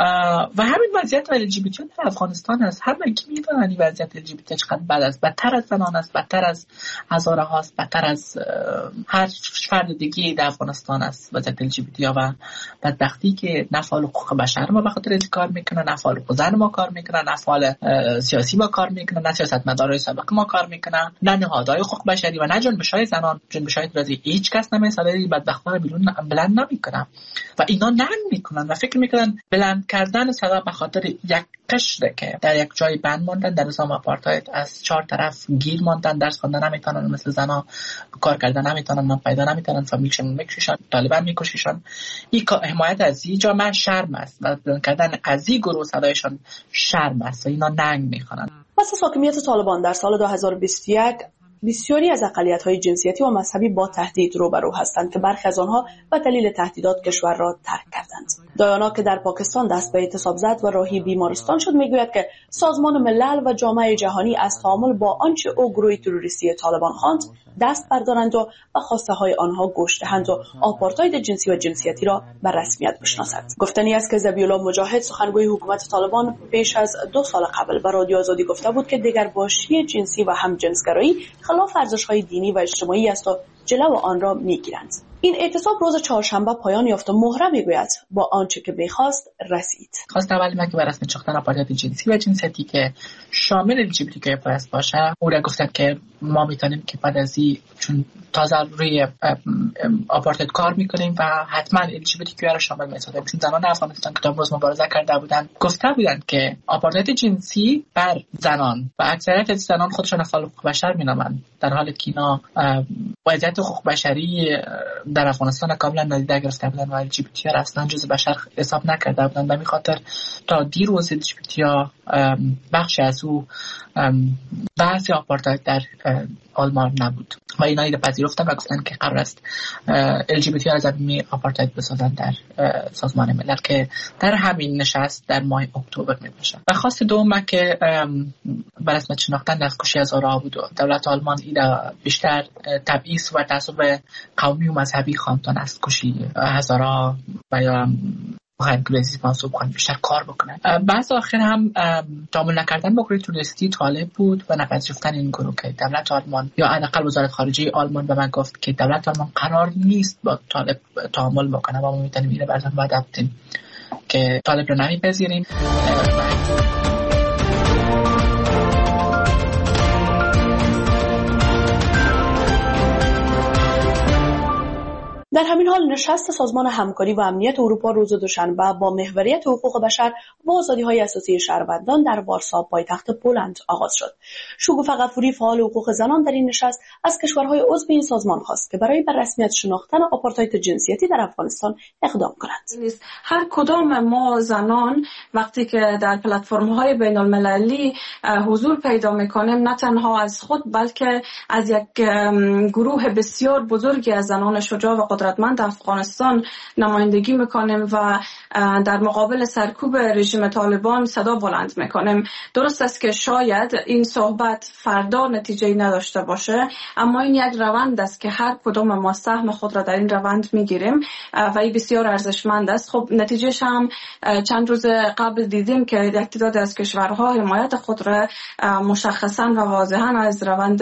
و همین وضعیت ال جی بی تی در افغانستان است. همه کی میدونن این وضعیت ال جی بی تی چقدر بد است، بدتر از زنان است، بدتر از هزاره هاست، بدتر از هر فرد دیگه در افغانستان است وضعیت ال جی بی تی و بدبختی که نه فعال حقوق بشر ما به خاطر این کار میکنن، نه فعال زن ما کار میکنن، نه فعال سیاسی ما کار میکنن، نه سیاستمدارای سابق ما کار میکنن، نه نهادهای حقوق بشری و نه جنبش‌های زنان، جنبش‌های رازی هیچ کس نمی‌سازه، بدبختانه بیرون بلند نمیکنن و اینا ننگ میکنن و فکر میکنن بلند کردن صدا به خاطر یک قشره که در یک جای بند ماندن، در نظام آپارتاید از چهار طرف گیر ماندن، درس خواندن نمیتونن، مثل زنا کار کردن نمیتونن، نام پیدا نمیتونن، فامیلشون میکشیشن، طالبان میکشیشن. این حمایت از این جامعه شرم است و بلند کردن از این گروه صدایشان شرم است و اینا ننگ میکنن. پس از حاکمیت طالبان در سال دو هزار و بیست و یک بسیاری از اقلیت‌های جنسیتی و مذهبی با تهدید روبرو هستند که برخی از آنها به دلیل تهدیدات کشور را ترک کردند. دایانا که در پاکستان دست به اعتصاب زد و راهی بیمارستان شد میگوید که سازمان ملل و جامعه جهانی از تعامل با آنچه او گروه تروریستی طالبان خواند دست بردارند و به خواسته های آنها گوش دهند و آپارتاید جنسی و جنسیتی را به رسمیت بشناسند. گفتنی است که ذبیح‌الله مجاهد سخنگوی حکومت طالبان پیش از دو سال قبل به رادیو آزادی گفته بود که دگرباشی جنسی و همجنسگرایی خلاف ارزش‌های دینی و اجتماعی است و جلو آن را میگیرند. این اعتصاب روز چهارشنبه پایان یافت و مهره میگوید با آنچه که بخواست رسید. خواست اول ما که بر اساس ساختن آپارتاید جنسی و جنسیتی که شامل ال جی بی تی کی پلاس باشه، او را گفتن که ما میتونیم که بعد از این چون تازه روی آپارتاید کار میکنیم و حتما ال جی بی تی کی را شامل میسازیم، چون زنان افغانستان که تا امروز مبارزه کرده بودند گفته بودند که آپارتاید جنسی بر زنان و اکثریت از زنان خودشان اصلا حقوق بشر مینامند، در حالی که اینا وضعیت حقوق بشری در افغانستان کاملا نادیده گرفته بودند و ال جی بی تی را اصلا جزء بشر حساب نکرده بودند. به همین خاطر تا دیروز ال جی بی تی ها بخش از او بحث آپارتاید در آلمان نبود و اینا را پذیرفتن و گفتن که قرار است ال جی بی تی ها را زمینه آپارتاید بسازن در سازمان ملل که در همین نشست در ماه اکتبر می باشه. و خواست دوم که بر اساس شناختن دستکشی هزارها بود و دولت آلمان اینا بیشتر تبعیض و تعصب قومی و مذهبی خواندن است، کشی هزارها و یا خواهیم که بزیز منصوب خواهیم بیشتر کار بکنن. بعض آخر هم تعامل نکردن با گروه توریستی طالب بود و نپذیرفتن این گروه که دولت آلمان یا حداقل وزارت خارجه آلمان به من گفت که دولت آلمان قرار نیست با طالب تعامل بکنه و ما میتونیم اینو براتون وعده بدیم که طالب رو نمیپذیریم. در همین حال نشست سازمان همکاری و امنیت اروپا روز دوشنبه با محوریت حقوق بشر و آزادی‌های اساسی شهروندان در وارسا پایتخت پولند آغاز شد. شگوفه غفوری فعال حقوق زنان در این نشست از کشورهای عضو این سازمان خواست که برای بر رسمیت شناختن آپارتاید جنسیتی در افغانستان اقدام کنند. هر کدام ما زنان وقتی که در پلتفرم‌های بین‌المللی حضور پیدا می‌کنیم، نه تنها از خود بلکه از یک گروه بسیار بزرگی از زنان شجاع و قدرتمند افغانستان نمایندگی میکنیم و در مقابل سرکوب رژیم طالبان صدا بلند میکنیم. درست است که شاید این صحبت فردا نتیجه نداشته باشه، اما این یک روند است که هر کدام ما سهم خود را در این روند میگیریم و این بسیار ارزشمند است. خب نتیجهش هم چند روز قبل دیدیم که یک تعداد از کشورها حمایت خود را مشخصا و واضحا از روند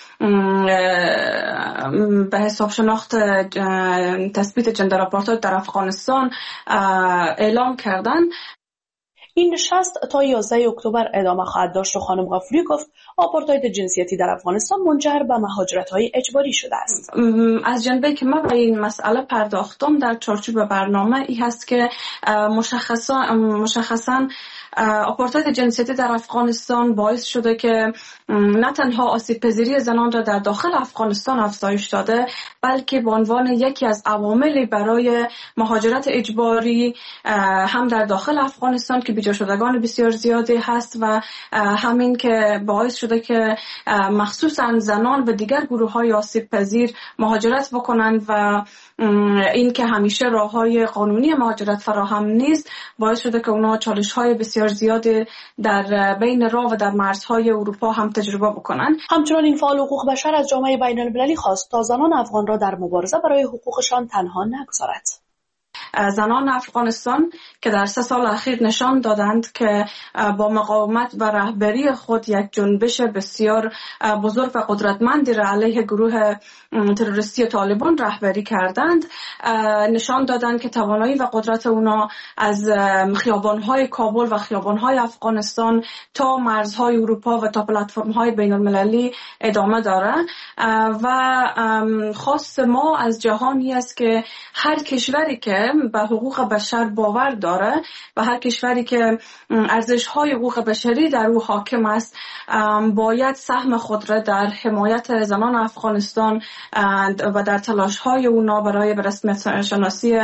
به حساب شناخت تثبیت جندر آپارتاید در افغانستان اعلام کردن. این نشست تا یازده اکتبر ادامه خواهد داشت و خانم غفوری گفت آپارتاید جنسیتی در افغانستان منجر به مهاجرت‌های اجباری شده است. از جنبه که ما به این مسئله پرداختم در چارچوب برنامه ای هست که مشخصا مشخصا آپارتاید جنسیتی در افغانستان باعث شده که نه تنها آسیب پذیری زنان را در داخل افغانستان افزایش داده، بلکه به عنوان یکی از عواملی برای مهاجرت اجباری هم در داخل افغانستان که بیجا شدگان بسیار زیادی هست و همین که باعث شده که مخصوصا زنان به دیگر گروه‌های آسیب پذیر مهاجرت بکنند و این که همیشه راه‌های قانونی مهاجرت فراهم نیست باعث شده که اونا چالش‌های بسیار زیادی در بین راه و در مرزهای اروپا هم تجربه بکنن. همچنان این فعال حقوق بشر از جامعه بین‌المللی خواست تا زنان افغان را در مبارزه برای حقوقشان تنها نگذارد. زنان افغانستان که در سه سال اخیر نشان دادند که با مقاومت و رهبری خود یک جنبش بسیار بزرگ و قدرتمندی را علیه گروه تروریستی طالبان رهبری کردند، نشان دادند که توانایی و قدرت اونا از خیابان‌های کابل و خیابان‌های افغانستان تا مرزهای اروپا و تا پلتفرم‌های بین‌المللی ادامه دارد و خواست ما از جهانی است که هر کشوری که به حقوق بشر باور داره و هر کشوری که ارزش‌های حقوق بشری در او حاکم است باید سهم خود را در حمایت زنان افغانستان و در تلاش‌های اونا برای به رسمیت شناسی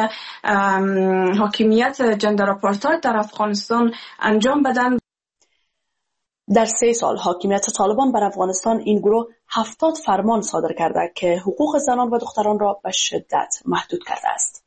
حاکمیت جندر آپارتاید در افغانستان انجام بدن. در سه سال حاکمیت طالبان بر افغانستان این گروه هفتاد فرمان صادر کرده که حقوق زنان و دختران را به شدت محدود کرده است.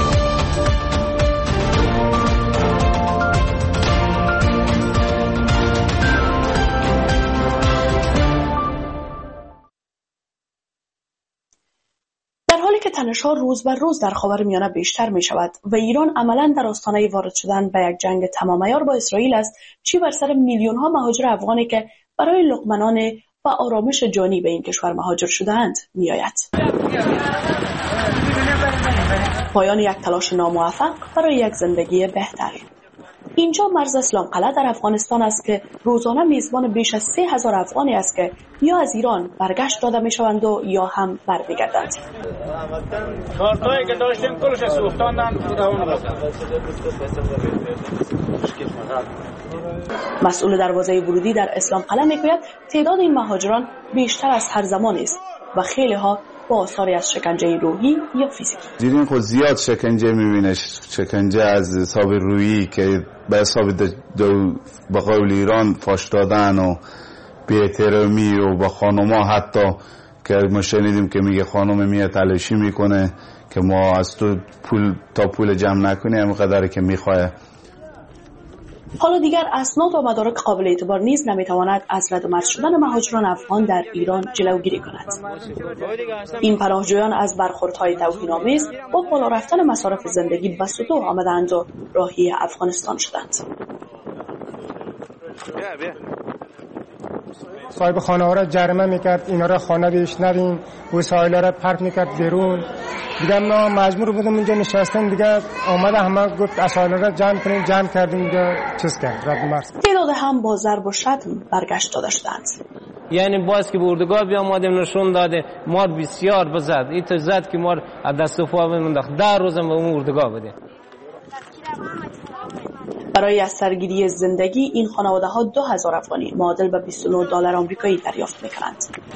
در حالی که تنش‌ها روز به روز در خاورمیانه بیشتر می شود و ایران عملاً در آستانه وارد شدن به یک جنگ تمام عیار با اسرائیل است، چی بر سر میلیون‌ها مهاجر افغانی که برای لقمه نان و آرامش جانی به این کشور مهاجر شده‌اند می‌آید. پایان یک تلاش ناموفق برای یک زندگی بهتر. اینجا مرز اسلام قلعه در افغانستان است که روزانه میزبان بیش از سه هزار افغانی است که یا از ایران برگشت داده میشوند و یا هم برمیگردند. کارتایی که داشتیم کلش سوختاندن خودمون. مسئول دروازه ورودی در اسلام قلعه میگوید تعداد این مهاجران بیشتر از هر زمانی است و خیلی ها با آثاری از شکنجه روحی یا فیزیکی. دیدین خود زیاد شکنجه میبینه، شکنجه از حساب روحی که به حساب دو به قول ایران فاش دادن و بی‌احترامی و با خانوما، حتی که ما شنیدیم که میگه خانم میاد تلاشی میکنه که ما از تو پول تا پول جمع نکنیم همینقدر که میخواه. حالا دیگر اسناد و مدارک قابل اعتبار نیز نمیتواند از رد و مرز شدن مهاجران افغان در ایران جلوگیری کند. این پناهجویان از برخوردهای توهین‌آمیز با بالا رفتن مصارف زندگی به سطوح آمدند و راهی افغانستان شدند. صاحب خانه ها را جریمه میکرد، اینا را خانه بیش نریم، وسایل را پرت میکرد بیرون. دیگه ما مجبور بودیم اونجا نشستیم، دیگه آمده همه گفت وسایل را جمع کنیم، جمع کردیم دیگه چیز کرد رد مرز. تعداد هم با ضرب و شتم برگشت داده شدند. یعنی باز که به اردوگاه بیامدیم نشون داده ما بسیار بزد، این تو زد که ما از دست و پا بموندیم، ده روزم به اون اردوگاه بودیم. برای از سرگیری زندگی این خانواده ها دو هزار افغانی معادل به بیست و نه دلار آمریکایی دریافت میکنند.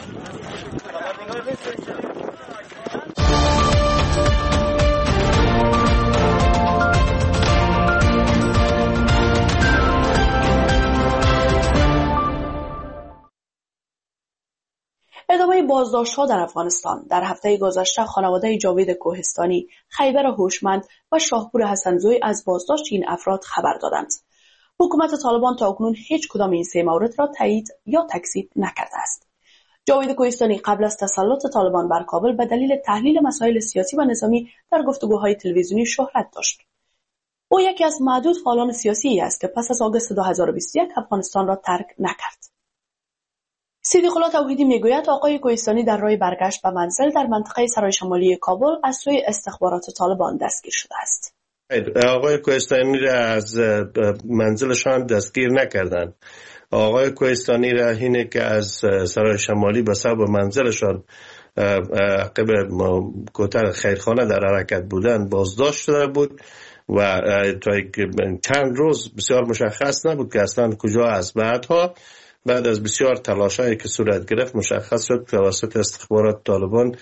ادامه بازداشت‌ها در افغانستان. در هفته گذشته خانواده جاوید کوهستانی، خیبر هوشمند و شاهپور حسنزوی از بازداشت این افراد خبر دادند. حکومت طالبان تا اکنون هیچ کدام این سه مورد را تایید یا تکذیب نکرده است. جاوید کوهستانی قبل از تسلط طالبان بر کابل به دلیل تحلیل مسائل سیاسی و نظامی در گفتگوهای تلویزیونی شهرت داشت. او یکی از معدود فعالان سیاسی است که پس از آگوست دو هزار و بیست و یک افغانستان را ترک نکرد. صدیق الله توحیدی میگوید آقای کوهستانی در راه برگشت به منزل در منطقه سرای شمالی کابل از سوی استخبارات طالبان دستگیر شده است. آقای کوهستانی را از منزلشان دستگیر نکردند. آقای کوهستانی را اینه که از سرای شمالی به سبب منزلشان عقب کوتر خیرخانه در حرکت بودند بازداشت شده بود و تا چند روز بسیار مشخص نبود که اصلا کجا است. بعدها بعد از بسیار تلاشایی که صورت گرفت مشخص شد توسط استخبارات طالبان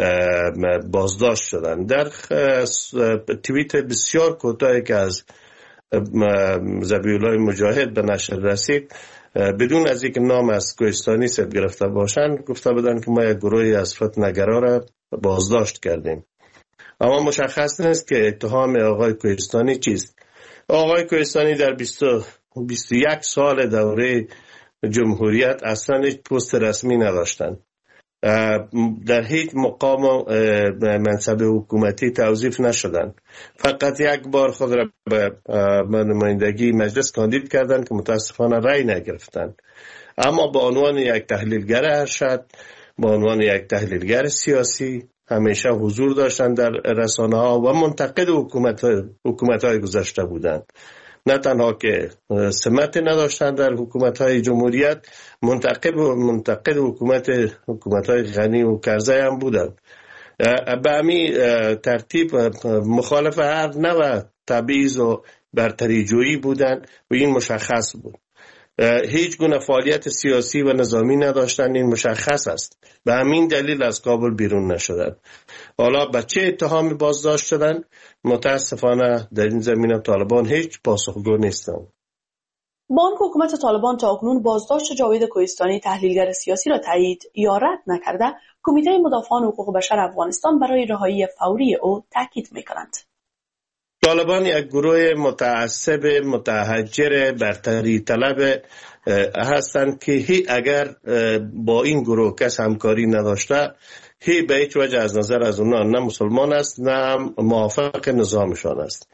بازداشت شدند. در توییت بسیار کوتاهی که از ذبیح‌الله مجاهد به نشر رسید بدون از اینکه نام از کوهستانی ثبت گرفته باشند گفته بودند که ما یک گروهی از فتنه‌گرا را بازداشت کردیم. اما مشخص نیست که اتهام آقای کوهستانی چیست. آقای کوهستانی در بیست و یک سال دوره جمهوریت اصلا هیچ پست رسمی نداشتند. در هیچ مقام و منصب حکومتی توظیف نشدند. فقط یک بار خود را به نمایندگی مجلس کاندید کردند که متاسفانه رأی نگرفتند. اما به عنوان یک تحلیلگر ارشد، به عنوان یک تحلیلگر سیاسی همیشه حضور داشتند در رسانه ها و منتقد حکومت حکومت های گذشته بودند. نه تنها که سمت نداشتن در حکومت‌های جمهوریت، منتقد منتقد حکومت حکومت‌های غنی و کرزی هم بودند. به همین ترتیب مخالف هر نوع تبعیض و برتری جویی بودند و این مشخص بود. هیچ گونه فعالیت سیاسی و نظامی نداشتند، این مشخص است. به همین دلیل از کابل بیرون نشدند. حالا به چه اتهامی بازداشت شدند؟ متاسفانه در این زمینه طالبان هیچ پاسخگو نیستند. بانک حکومت طالبان تا اکنون بازداشت جاوید کوهستانی تحلیلگر سیاسی را تایید یا رد نکرده، کمیته مدافعان حقوق بشر افغانستان برای رهایی فوری او تاکید می‌کنند. طالبان یک گروه متعصب متحجر برتری طلب هستند که هی اگر با این گروه کس همکاری نداشته هی به هیچ وجه از نظر از اونها نه مسلمان است نه موافق نظامشان است.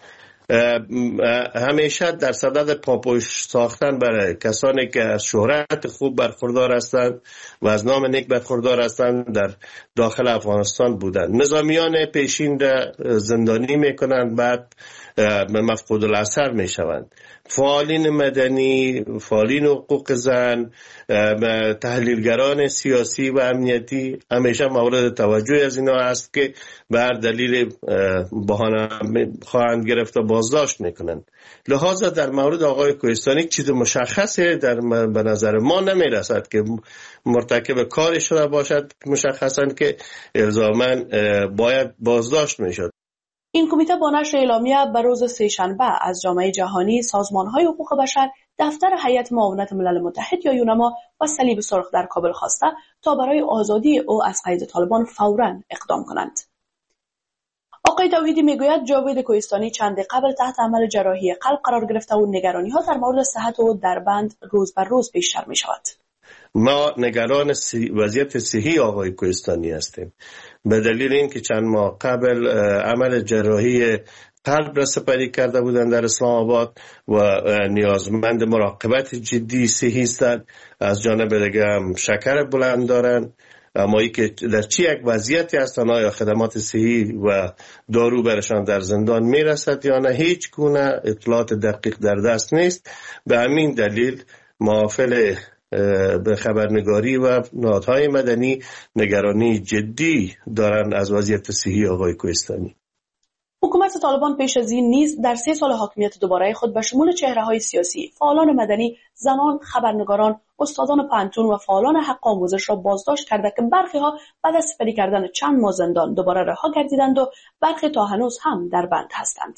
همیشه در صدد پاپوش ساختن برای کسانی که از شهرت خوب برخوردار هستند و از نام نیک برخوردار هستند در داخل افغانستان بودند. نظامیان پیشین را زندانی میکنند، بعد مفقود الاثر میشوند. فعالین مدنی، فعالین حقوق زن، تحلیلگران سیاسی و امنیتی همیشه مورد توجه از اینا است که به هر دلیل بهانه خواهند گرفت و بازداشت میکنند. لذا در مورد آقای کوهستانی چیز مشخصی در به نظر ما نمیرسد که مرتکب کاری شده باشد مشخصا که الزاما باید بازداشت میشد. این کمیته با نشر اعلامیه به روز سه‌شنبه از جامعه جهانی، سازمان‌های حقوق بشر، دفتر هیئت معاونت ملل متحد یا یونما و صلیب سرخ در کابل خواسته تا برای آزادی او از قید طالبان فوراً اقدام کنند. آقای توحیدی میگوید جاوید کوهستانی چند قبل تحت عمل جراحی قلب قرار گرفته و نگرانی‌ها در مورد صحت او در بند روز بر روز بیشتر می‌شود. ما نگران سی... وضعیت صحی آقای کوهستانی هستیم به دلیل اینکه چند ماه قبل عمل جراحی قلب را سپری کرده بودند در اسلام آباد و نیازمند مراقبت جدی صحی هستند. از جانب دیگه هم شکر بلند دارند، اما ای که در چی یک وضعیتی هستند، آیا خدمات صحی و دارو برشان در زندان میرسد یا نه، هیچ گونه اطلاعات دقیق در دست نیست. به همین دلیل معافل به خبرنگاری و نهادهای مدنی نگرانی جدی دارند از وضعیت صحی آقای کوهستانی. حکومت طالبان پیش از این نیز در سه سال حاکمیت دوباره خود به شمول چهره‌های سیاسی، فعالان مدنی، زنان، خبرنگاران، استادان پانتون و فعالان حق آموزش را بازداشت کرده که برخی ها بعد از سپری کردن چند ماه زندان دوباره رها گردیدند و برخی تا هنوز هم در بند هستند.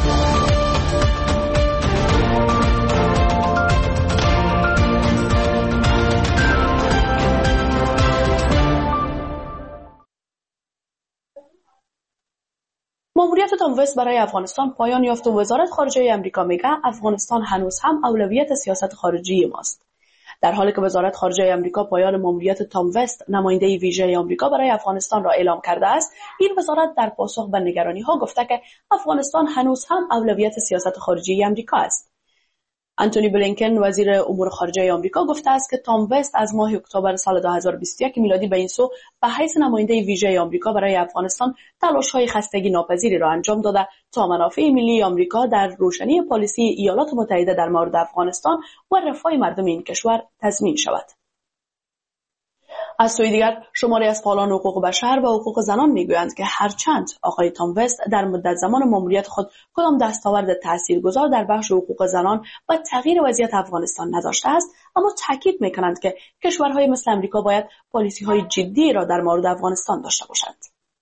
ماموریت تام وست برای افغانستان پایان یافت و وزارت خارجه آمریکا میگه افغانستان هنوز هم اولویت سیاست خارجی ماست. در حالی که وزارت خارجه آمریکا پایان ماموریت تام وست نماینده ویژه آمریکا برای افغانستان را اعلام کرده است، این وزارت در پاسخ به نگرانی‌ها گفته که افغانستان هنوز هم اولویت سیاست خارجی آمریکا است. آنتونی بلینکن وزیر امور خارجه آمریکا گفته است که تام وست از ماه اکتبر سال دو هزار و بیست و یک میلادی به این سو به حیث نماینده ویژه آمریکا برای افغانستان تلاش‌های خستگی ناپذیری را انجام داده تا منافع ملی آمریکا در روشنی پالیسی ایالات متحده در مورد افغانستان و رفاه مردم این کشور تضمین شود. از سوی دیگر شماری از فعالان حقوق بشر و حقوق زنان میگویند که هرچند آقای تام وست در مدت زمان ماموریت خود کدام دستاورد تاثیرگذار در بخش حقوق زنان و تغییر وضعیت افغانستان نداشته است، اما تاکید میکنند که کشورهای مثل امریکا باید پالیسی‌های جدی را در مورد افغانستان داشته باشند.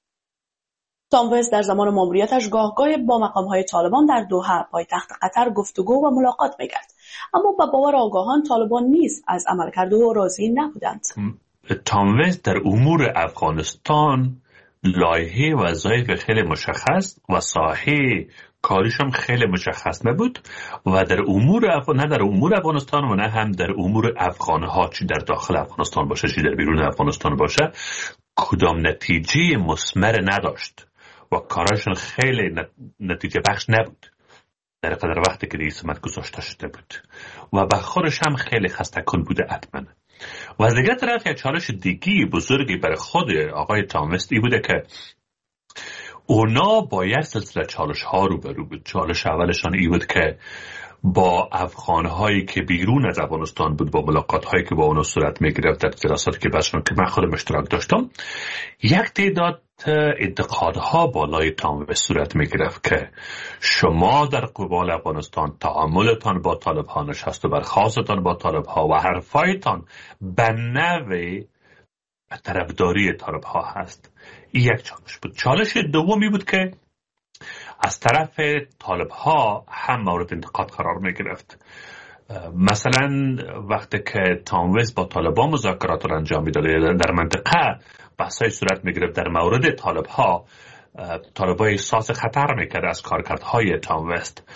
تام وست در زمان ماموریتش گاهگاه با مقام‌های طالبان در دوحه پایتخت قطر گفتگو و ملاقات میکرد، اما به باور آگاهان طالبان نیز از عملکرد او راضی نبودند. تام وست در امور افغانستان لایحه وظایف خیلی مشخص و ساحه کاریش هم خیلی مشخص نبود و در امور افغان نه در امور افغانستان و نه هم در امور افغانها، چی در داخل افغانستان باشه چی در بیرون افغانستان باشه، کدام نتیجه مثمر نداشت و کاراشون خیلی نتیجه بخش نبود در قدر وقتی که رئیس گذاشته شده بود و به خودش هم خیلی خسته کن بوده حتما. و از دیگر طرف یک چالش دیگی بزرگی برای خود آقای تام وست ای بوده که اونا با یک سلسله چالش ها رو برو بود. چالش اولشان ای بود که با افغانهایی که بیرون از افغانستان بود، با ملاقات هایی که با اونا صورت می گرفت در جلساتی که باشون که من خودم اشتراک داشتم، یک تعداد انتقادها بالای تام وست صورت می گرفت که شما در قبال افغانستان تعاملتان با طالب ها نشست و برخاستتان با طالب ها و حرفایتان به نوع طرفداری طالب ها هست. این یک چالش بود. چالش دومی بود که از طرف طالب ها هم مورد انتقاد قرار می گرفت. مثلا وقتی که تام وست با طالبان مذاکرات را انجام میداد در منطقه بحثای صورت می گرفت در مورد طالب ها، طالب ها احساس خطر می کرد از کارکردهای تام وست.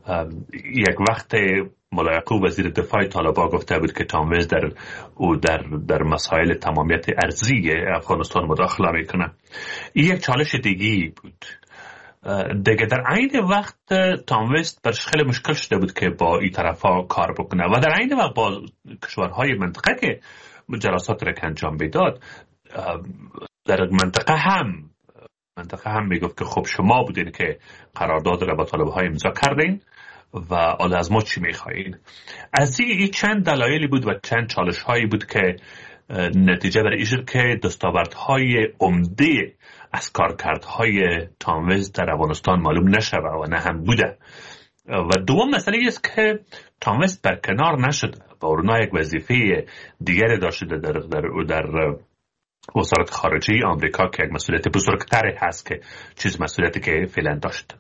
یک وقت ملایقو وزیر دفاع طالبان گفته بود که تام وست در او در در مسائل تمامیت ارضی افغانستان مداخله میکنه. این یک چالش دیگی بود. دیگه در عین وقت تام وست برش خیلی مشکل شده بود که با این طرفا کار بکنه و در عین وقت با کشورهای منطقه که جلسات را که انجام میداد، در منطقه هم منطقه هم میگفت که خب شما بودین که قرارداد را با طالب‌ها امضا کردین و حالا از ما چی میخواین. از این چند دلایلی بود و چند چالش هایی بود که نتیجه بر این شد که دستاوردهای عمده از کارکردهای تام وست در افغانستان معلوم نشود و نه هم بوده. و دوم مسئله است که تام وست برکنار نشد و اونا یک وظیفه دیگری داشته در در در وزارت خارجه آمریکا که یک مسئولیت بزرگتری هست که چیز مسئولیتی که فعلا داشت.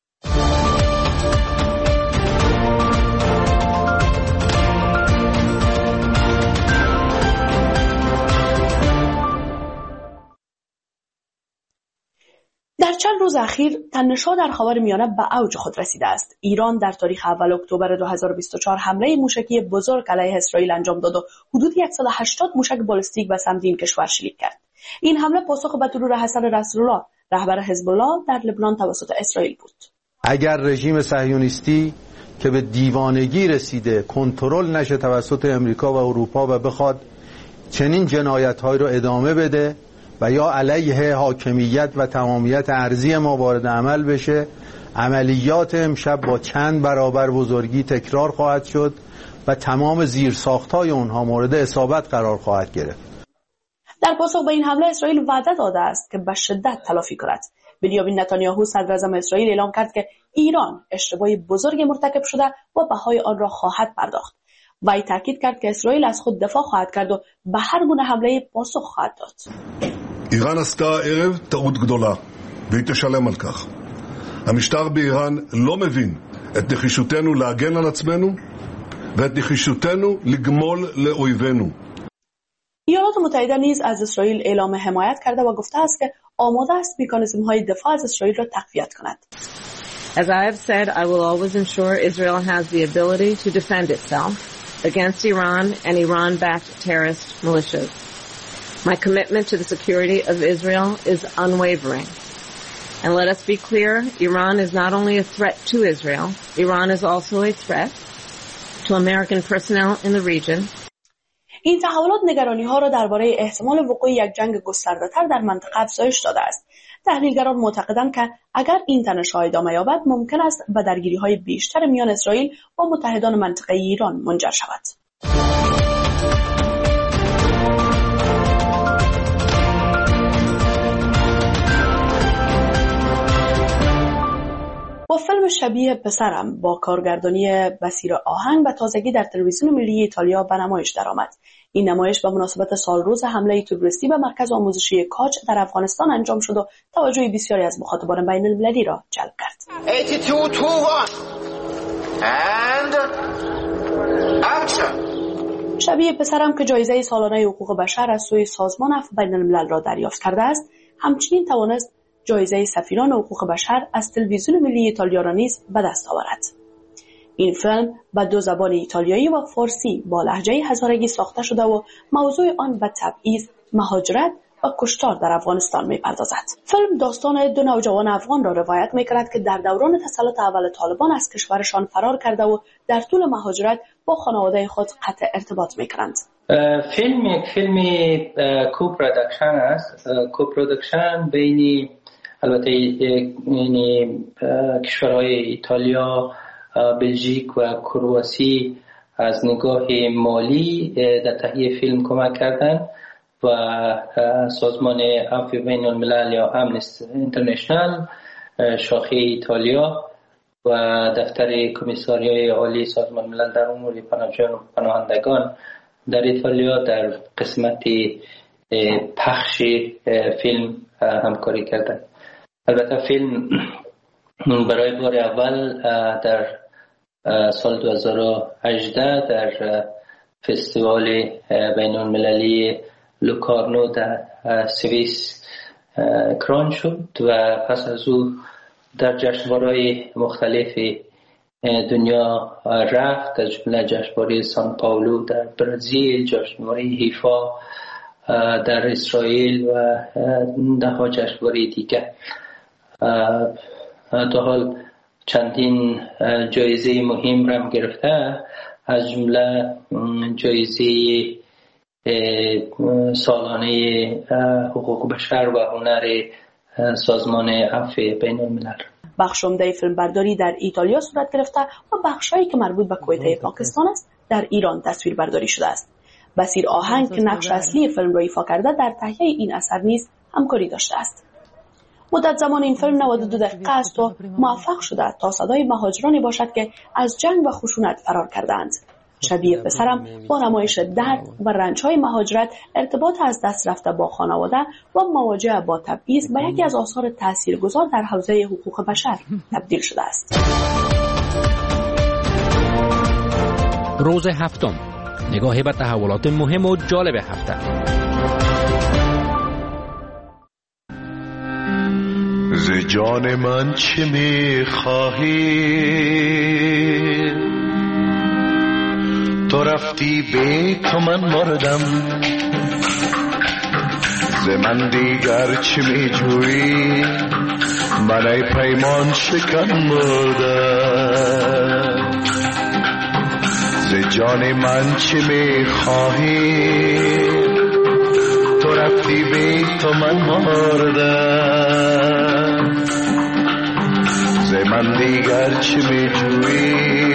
در چند روز اخیر تنش‌ها در خاورمیانه به اوج خود رسیده است. ایران در تاریخ اول اکتبر دو هزار و بیست و چهار حمله موشکی بزرگ علیه اسرائیل انجام داد و حدود صد و هشتاد موشک بالستیک به سمت این کشور شلیک کرد. این حمله پاسخ به ترور حسن نصرالله رهبر حزب الله در لبنان توسط اسرائیل بود. اگر رژیم صهیونیستی که به دیوانگی رسیده کنترل نشه توسط امریکا و اروپا و بخواد چنین جنایت‌هایی رو ادامه بده و یا علیه حاکمیت و تمامیت ارضی ما وارد عمل بشه، عملیات امشب با چند برابر بزرگی تکرار خواهد شد و تمام زیرساخت‌های اونها مورد اصابت قرار خواهد گرفت. در پاسخ به این حمله اسرائیل وعده داده است که به شدت تلافی کند. بنیامین نتانیاهو صدر اعظم اسرائیل اعلام کرد که ایران اشتباه بزرگ مرتکب شده و بهای آن را خواهد پرداخت. و تاکید کرد که اسرائیل از خود دفاع خواهد کرد و به هر گونه حمله پاسخ خواهد داد. איראן עשתה הערב טעות גדולה, והיא תשלם על כך. המשטר באיראן לא מבין את נחישותנו להגן על עצמנו, ואת נחישותנו לגמול לאויבינו. ایالات متحده نیز از اسرائیل اعلام حمایت کرده و گفته است که آماده است مکانیزم‌های دفاع از اسرائیل را تقویت کند. As I have said, I will always ensure Israel has the ability to defend itself against Iran and Iran-backed terrorist militias. My commitment to the security of Israel is unwavering. And let us be clear, Iran is not only a threat to Israel, Iran is also a threat to American personnel in the region. این تحولات نگرانی‌ها را درباره احتمال وقوع یک جنگ گسترده‌تر در منطقه افزایش داده است. تحلیلگران معتقدند که اگر این تنش‌ها ادامه یابد ممکن است به درگیری‌های بیشتر میان اسرائیل و متحدان منطقه ایران منجر شود. با فیلم شبیه پسرم با کارگردانی بصیر آهنگ و تازگی در تلویزیون ملی ایتالیا به نمایش درآمد. این نمایش به مناسبت سالروز حمله تروریستی به مرکز آموزشی کاج در افغانستان انجام شد و توجه بسیاری از مخاطبان بین المللی را جلب کرد. شبیه پسرم که جایزه سالانه حقوق بشر از سوی سازمان عفو بین الملل را دریافت کرده است، همچنین توانست جایزه سفیران حقوق بشر از تلویزیون ملی ایتالیا را نیز به دست آورد. این فیلم به دو زبان ایتالیایی و فارسی با لهجه هزارگی ساخته شده و موضوع آن به تبعیض، مهاجرت و کشتار در افغانستان می‌پردازد. فیلم داستان دو نوجوان افغان را روایت می‌کند که در دوران تسلط اول طالبان از کشورشان فرار کرده و در طول مهاجرت با خانواده خود قطع ارتباط می‌کنند. فیلم یک فیلم کوپروداکشن است. کوپروداکشن بین البته یعنی کشورهای ایتالیا، بلژیک و کرواسی از نگاه مالی در تهیه فیلم کمک کردند و سازمان عفو بین الملل یا امنستی اینترنشنال شاخه ایتالیا و دفتر کمیساریای عالی سازمان ملل در امور پناهندگان در ایتالیا در قسمت پخش فیلم همکاری کردند. البته فیلم برای بار اول در سال دو هزار و هجده در فستیوال بین المللی لوکارنو در سوئیس کران شد و پس از او در جشنواره‌های مختلف دنیا رفت، از جمله جشنواره سان پائولو در برزیل، جشنواره حیفا در اسرائیل و ده ها جشنواره دیگر. تا حال چندین جایزه مهم را هم گرفته، از جمله جایزه سالانه حقوق بشر و هنر سازمان عفو بین الملل. بخش عمده فیلمبرداری در ایتالیا صورت گرفته و بخشایی که مربوط به کویته پاکستان است در ایران تصویر برداری شده است. بصیر آهنگ که نقش اصلی فیلم را ایفا کرده در تهیه این اثر نیز همکاری داشته است. مدت زمان این فیلم نود و دو دقیقه است و موفق شده تا صدای مهاجرانی باشد که از جنگ و خشونت فرار کردند. شبیه پسرم با نمایش درد و رنج‌های مهاجرت، ارتباط از دست رفته با خانواده و مواجهه با تبعیض به یکی از آثار تاثیرگذار در حوزه حقوق بشر تبدیل شده است. روز هفتم، نگاهی به تحولات مهم و جالب هفته. ز جان من چه می‌خواهی؟ تو رفتی به تو من مردم، ز من دیگر چه می‌جویی؟ من ای پیمان شکن مردم. ز جان من چه می‌خواهی؟ تو رفتی به تو من مردم، ز من دیگر چه می‌جویی؟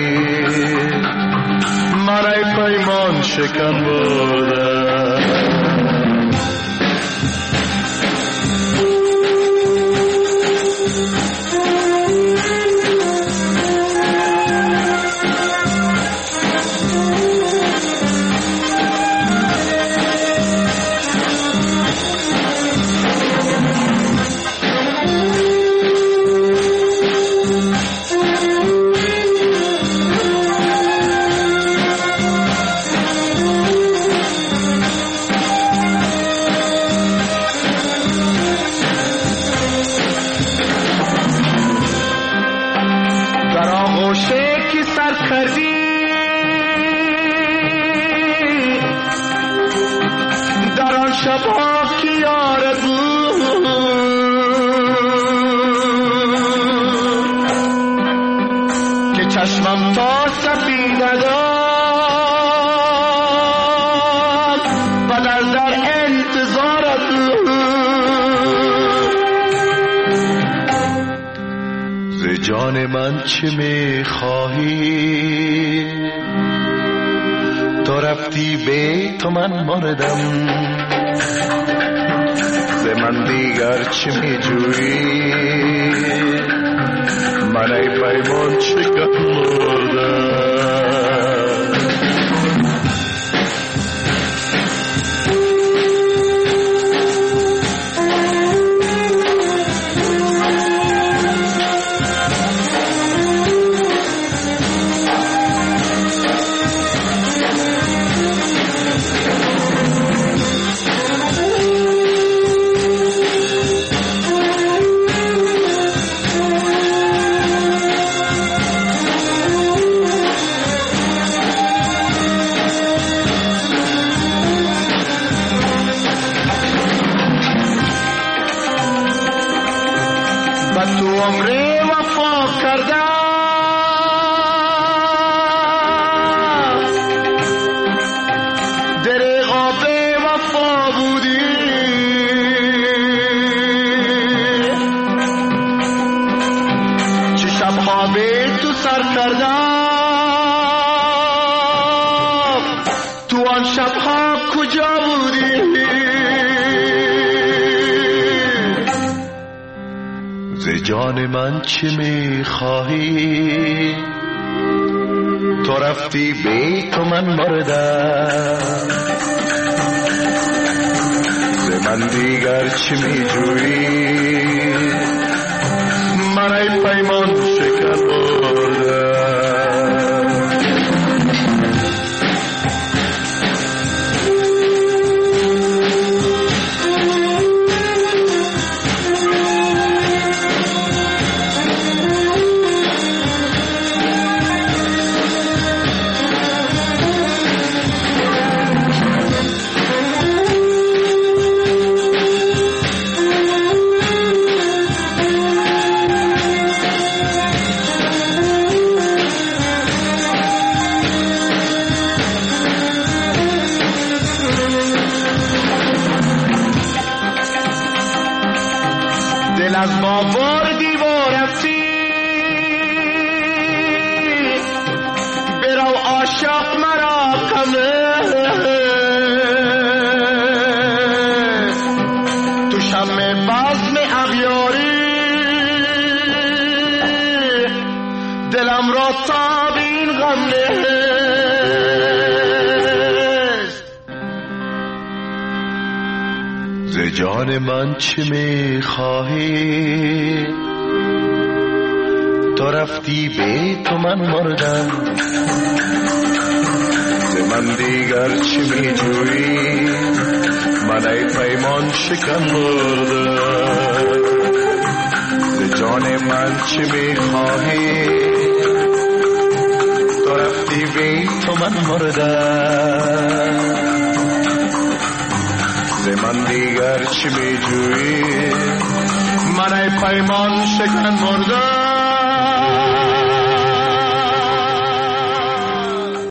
من ای پیمان شکن بردم. چشمم تا سفیده داد و در در انتظارت، ز جان من چه میخواهی؟ تو رفتی به تو من مردم، ز من دیگر چه میجویی؟ من ای پیمان شکن مردم. جان من چه میخواهی؟ تو رفتی به تو من مردم، ز من دیگر چه میجویی؟ من ای پیمان شکن بردم. ما بردی و رفتی برو عاشق مرا کمه تو شم بزم اغیاری دلم را تاب این غم نیست ز جان من چه میخواهی تو رفتی به تو من مردم ز من دیگر چه میجویی من ای پیمان شکن مردم ز جان من چه میخواهی تو رفتی به تو من مردم ز من دیگر چه میجویی من ای پیمان شکن مردم